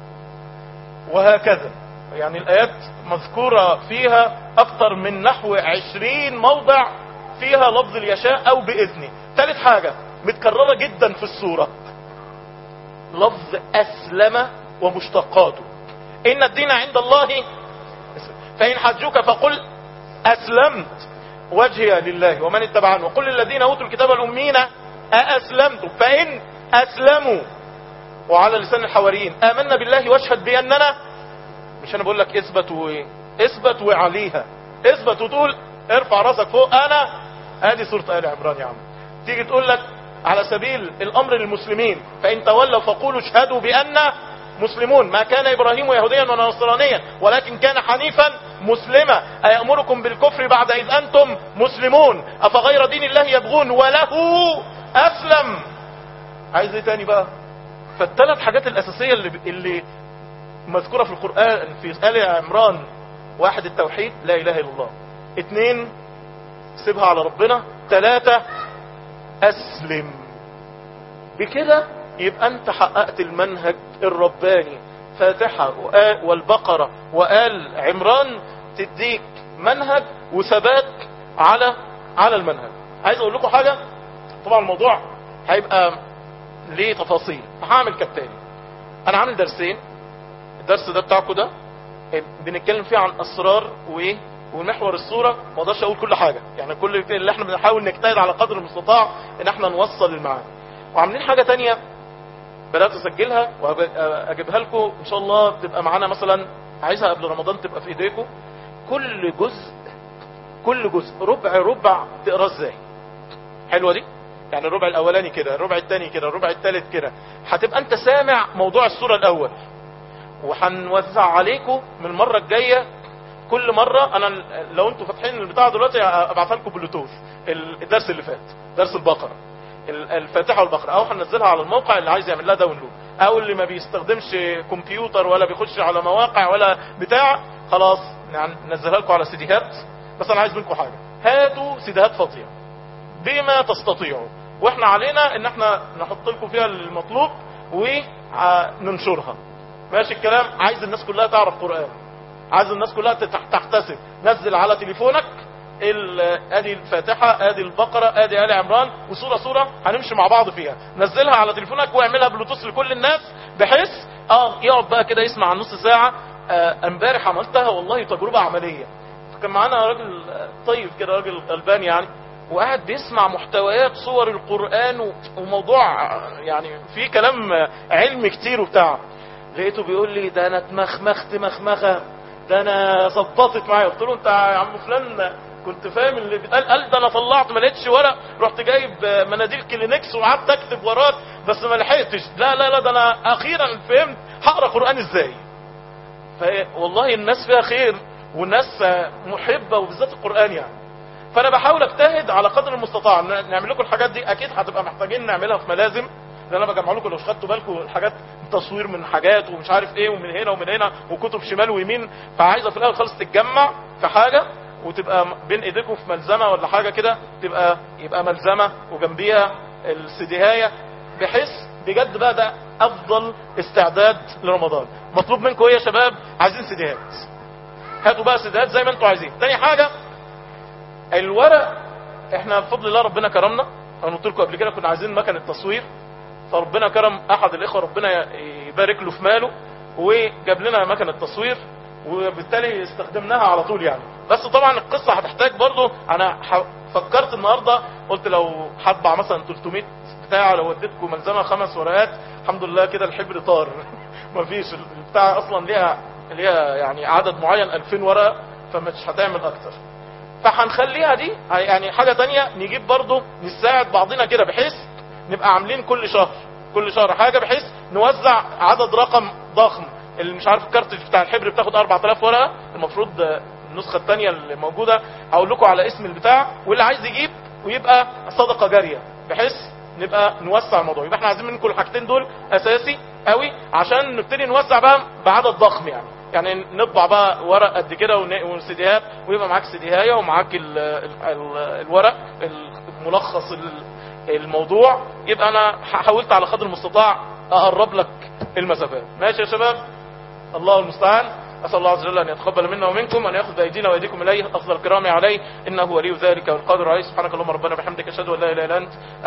وهكذا يعني الآيات مذكورة فيها أكثر من نحو عشرين موضع فيها لفظ اليشاء أو بإذنه. ثالث حاجة متكررة جدا في السورة لفظ أسلم ومشتقاته. إن الدين عند الله فإن حجوك فقل أسلمت وجهي لله ومن اتبعني وقل للذين أوتوا الكتاب الأمين أأسلمتم فإن أسلموا. وعلى لسان الحواريين آمنا بالله واشهد بأننا، مش انا بقول لك اثبت وايه؟ اثبت وعليها، اثبت وتقول ارفع راسك فوق. انا ادي سورة آل عمران يا عم. تيجي تقول لك على سبيل الامر للمسلمين فان تولوا فقولوا اشهدوا بأن مسلمون، ما كان ابراهيم يهوديا ولا نصرانيا ولكن كان حنيفا مسلما، ايأمركم بالكفر بعد اذ انتم مسلمون، افغير دين الله يبغون وله اسلم. عايز ايه تاني بقى؟ فالثلاث حاجات الاساسية اللي, اللي مذكورة في القرآن في آل عمران: واحد التوحيد لا اله الا الله، اثنين سيبها على ربنا، ثلاثة اسلم. بكده يبقى انت حققت المنهج الرباني. فاتحة والبقرة وآل عمران تديك منهج وثبات على على المنهج. عايز اقول لكم حاجة، طبعا الموضوع هيبقى ليه تفاصيل. هعمل كالتالي، انا عامل درسين، الدرس ده بتاعكم ده بنتكلم فيه عن اسرار وايه ومحور الصورة. ما اقدرش اقول كل حاجة يعني، كل اللي احنا بنحاول نجتهد على قدر المستطاع ان احنا نوصل المعاني. وعاملين حاجة تانية بدأت اسجلها واجيبها لكم ان شاء الله، تبقى معانا مثلا، عايزها قبل رمضان تبقى في ايديكم. كل جزء كل جزء ربع ربع تقراه ازاي. حلوة دي؟ يعني الربع الاولاني كده، الربع الثاني كده، الربع الثالث كده، هتبقى انت سامع موضوع السورة الاول. وهنوزع عليكم من المرة الجاية كل مرة. انا لو انتوا فاتحين البتاع دلوقتي ابعثها لكم بلوتوث الدرس اللي فات، درس البقرة، الفاتحة والبقرة، او هننزلها على الموقع اللي عايز يعمل لها داونلود، او اللي ما بيستخدمش كمبيوتر ولا بيخش على مواقع ولا بتاع، خلاص يعني ننزلها لكم على سيديهات. بس انا عايز منكم حاجة، هاتوا سيديهات فاضية بما تستطيعوا، واحنا علينا ان احنا نحط لكم فيها المطلوب وننشرها. ماشي الكلام؟ عايز الناس كلها تعرف قرآن، عايز الناس كلها تحتسب. نزل على تليفونك ادي الفاتحة، ادي البقرة، ادي آل عمران، وصورة صورة هنمشي مع بعض فيها. نزلها على تليفونك واعملها بلوتوث لكل الناس، بحيث اه يقعد بقى كده يسمع نص ساعة. امبارح عملتها والله تجربة عملية. كان معانا راجل طيب كده، راجل غلبان يعني، وقاعد بيسمع محتويات صور القرآن وموضوع يعني فيه كلام علمي كتير وبتاع. لقيته بيقول لي ده انا اتمخمخت مخمخة، ده انا ظبطت معايا. قلت له انت يا عم فلان كنت فاهم اللي بيتقال؟ قال ده انا طلعت ما لقيتش ورق، رحت جايب مناديل كلينكس وقعدت اكتب وراك بس ما لحقتش. لا لا لا ده انا اخيرا فهمت هقرا قرآن ازاي. والله الناس فيها خير والناس محبة، وبالذات القرآن يعني. فانا بحاول اجتهد على قدر المستطاع نعمل لكم الحاجات دي. اكيد هتبقى محتاجين نعملها في ملازم، لان انا بجمع لكم لو خدتوا بالكم الحاجات تصوير من حاجات ومش عارف ايه، ومن هنا ومن هنا، وكتب شمال ويمين. فعايزه في الاول خالص تتجمع في حاجه وتبقى بين ايديكم في ملزمه ولا حاجه كده، تبقى يبقى ملزمه وجنبيها السيديهايه، بحيث بجد بقى ده افضل استعداد لرمضان. مطلوب منكم ايه يا شباب؟ عايزين سيديهات، هاتوا بقى سيديهات زي ما انتوا عايزين. تاني حاجه الورق، احنا بفضل الله ربنا كرمنا. انا قلت لكم قبل كده كنا عايزين مكنه تصوير، فربنا كرم احد الاخوه ربنا يبارك له في ماله وجاب لنا مكنه تصوير، وبالتالي استخدمناها على طول يعني. بس طبعا القصه هتحتاج برضو، انا فكرت النهارده قلت لو هطبع مثلا ثلاثمية بتاع، لو وديتكم ملزمه خمس ورقات الحمد لله كده الحبر طار. مفيش البتاع اصلا ليها ليها يعني عدد معين ألفين ورقه، فمش هتعمل اكتر. فهنخليها دي يعني حاجة تانية، نجيب برضو نساعد بعضنا كده، بحيث نبقى عاملين كل شهر كل شهر حاجة، بحيث نوزع عدد رقم ضخم. اللي مش عارف الكارت بتاع الحبر بتاخد أربعة آلاف ورقة، المفروض النسخة التانية اللي موجودة هقول لكم على اسم البتاع، واللي عايز يجيب ويبقى صدقة جارية، بحيث نبقى نوسع الموضوع. يبقى احنا عايزين منكم الحاجتين دول اساسي قوي عشان نبتدي نوسع بقى بعدد ضخم يعني. يعني نطبع بقى ورق قد كده وسيديهات، ويبقى معاك سيديهايه ومعاك ال ال الورق الملخص الموضوع. يبقى انا حاولت على قدر المستطاع اقرب لك المسافات. ماشي يا شباب؟ الله المستعان. اسال الله عز وجل ان يتقبل منا ومنكم، ان ياخذ بايدينا وايديكم اليه افضل الكرام عليه، انه ولي ذلك والقادر عليه. سبحانك اللهم ربنا بحمدك اشهد ان لا اله الا انت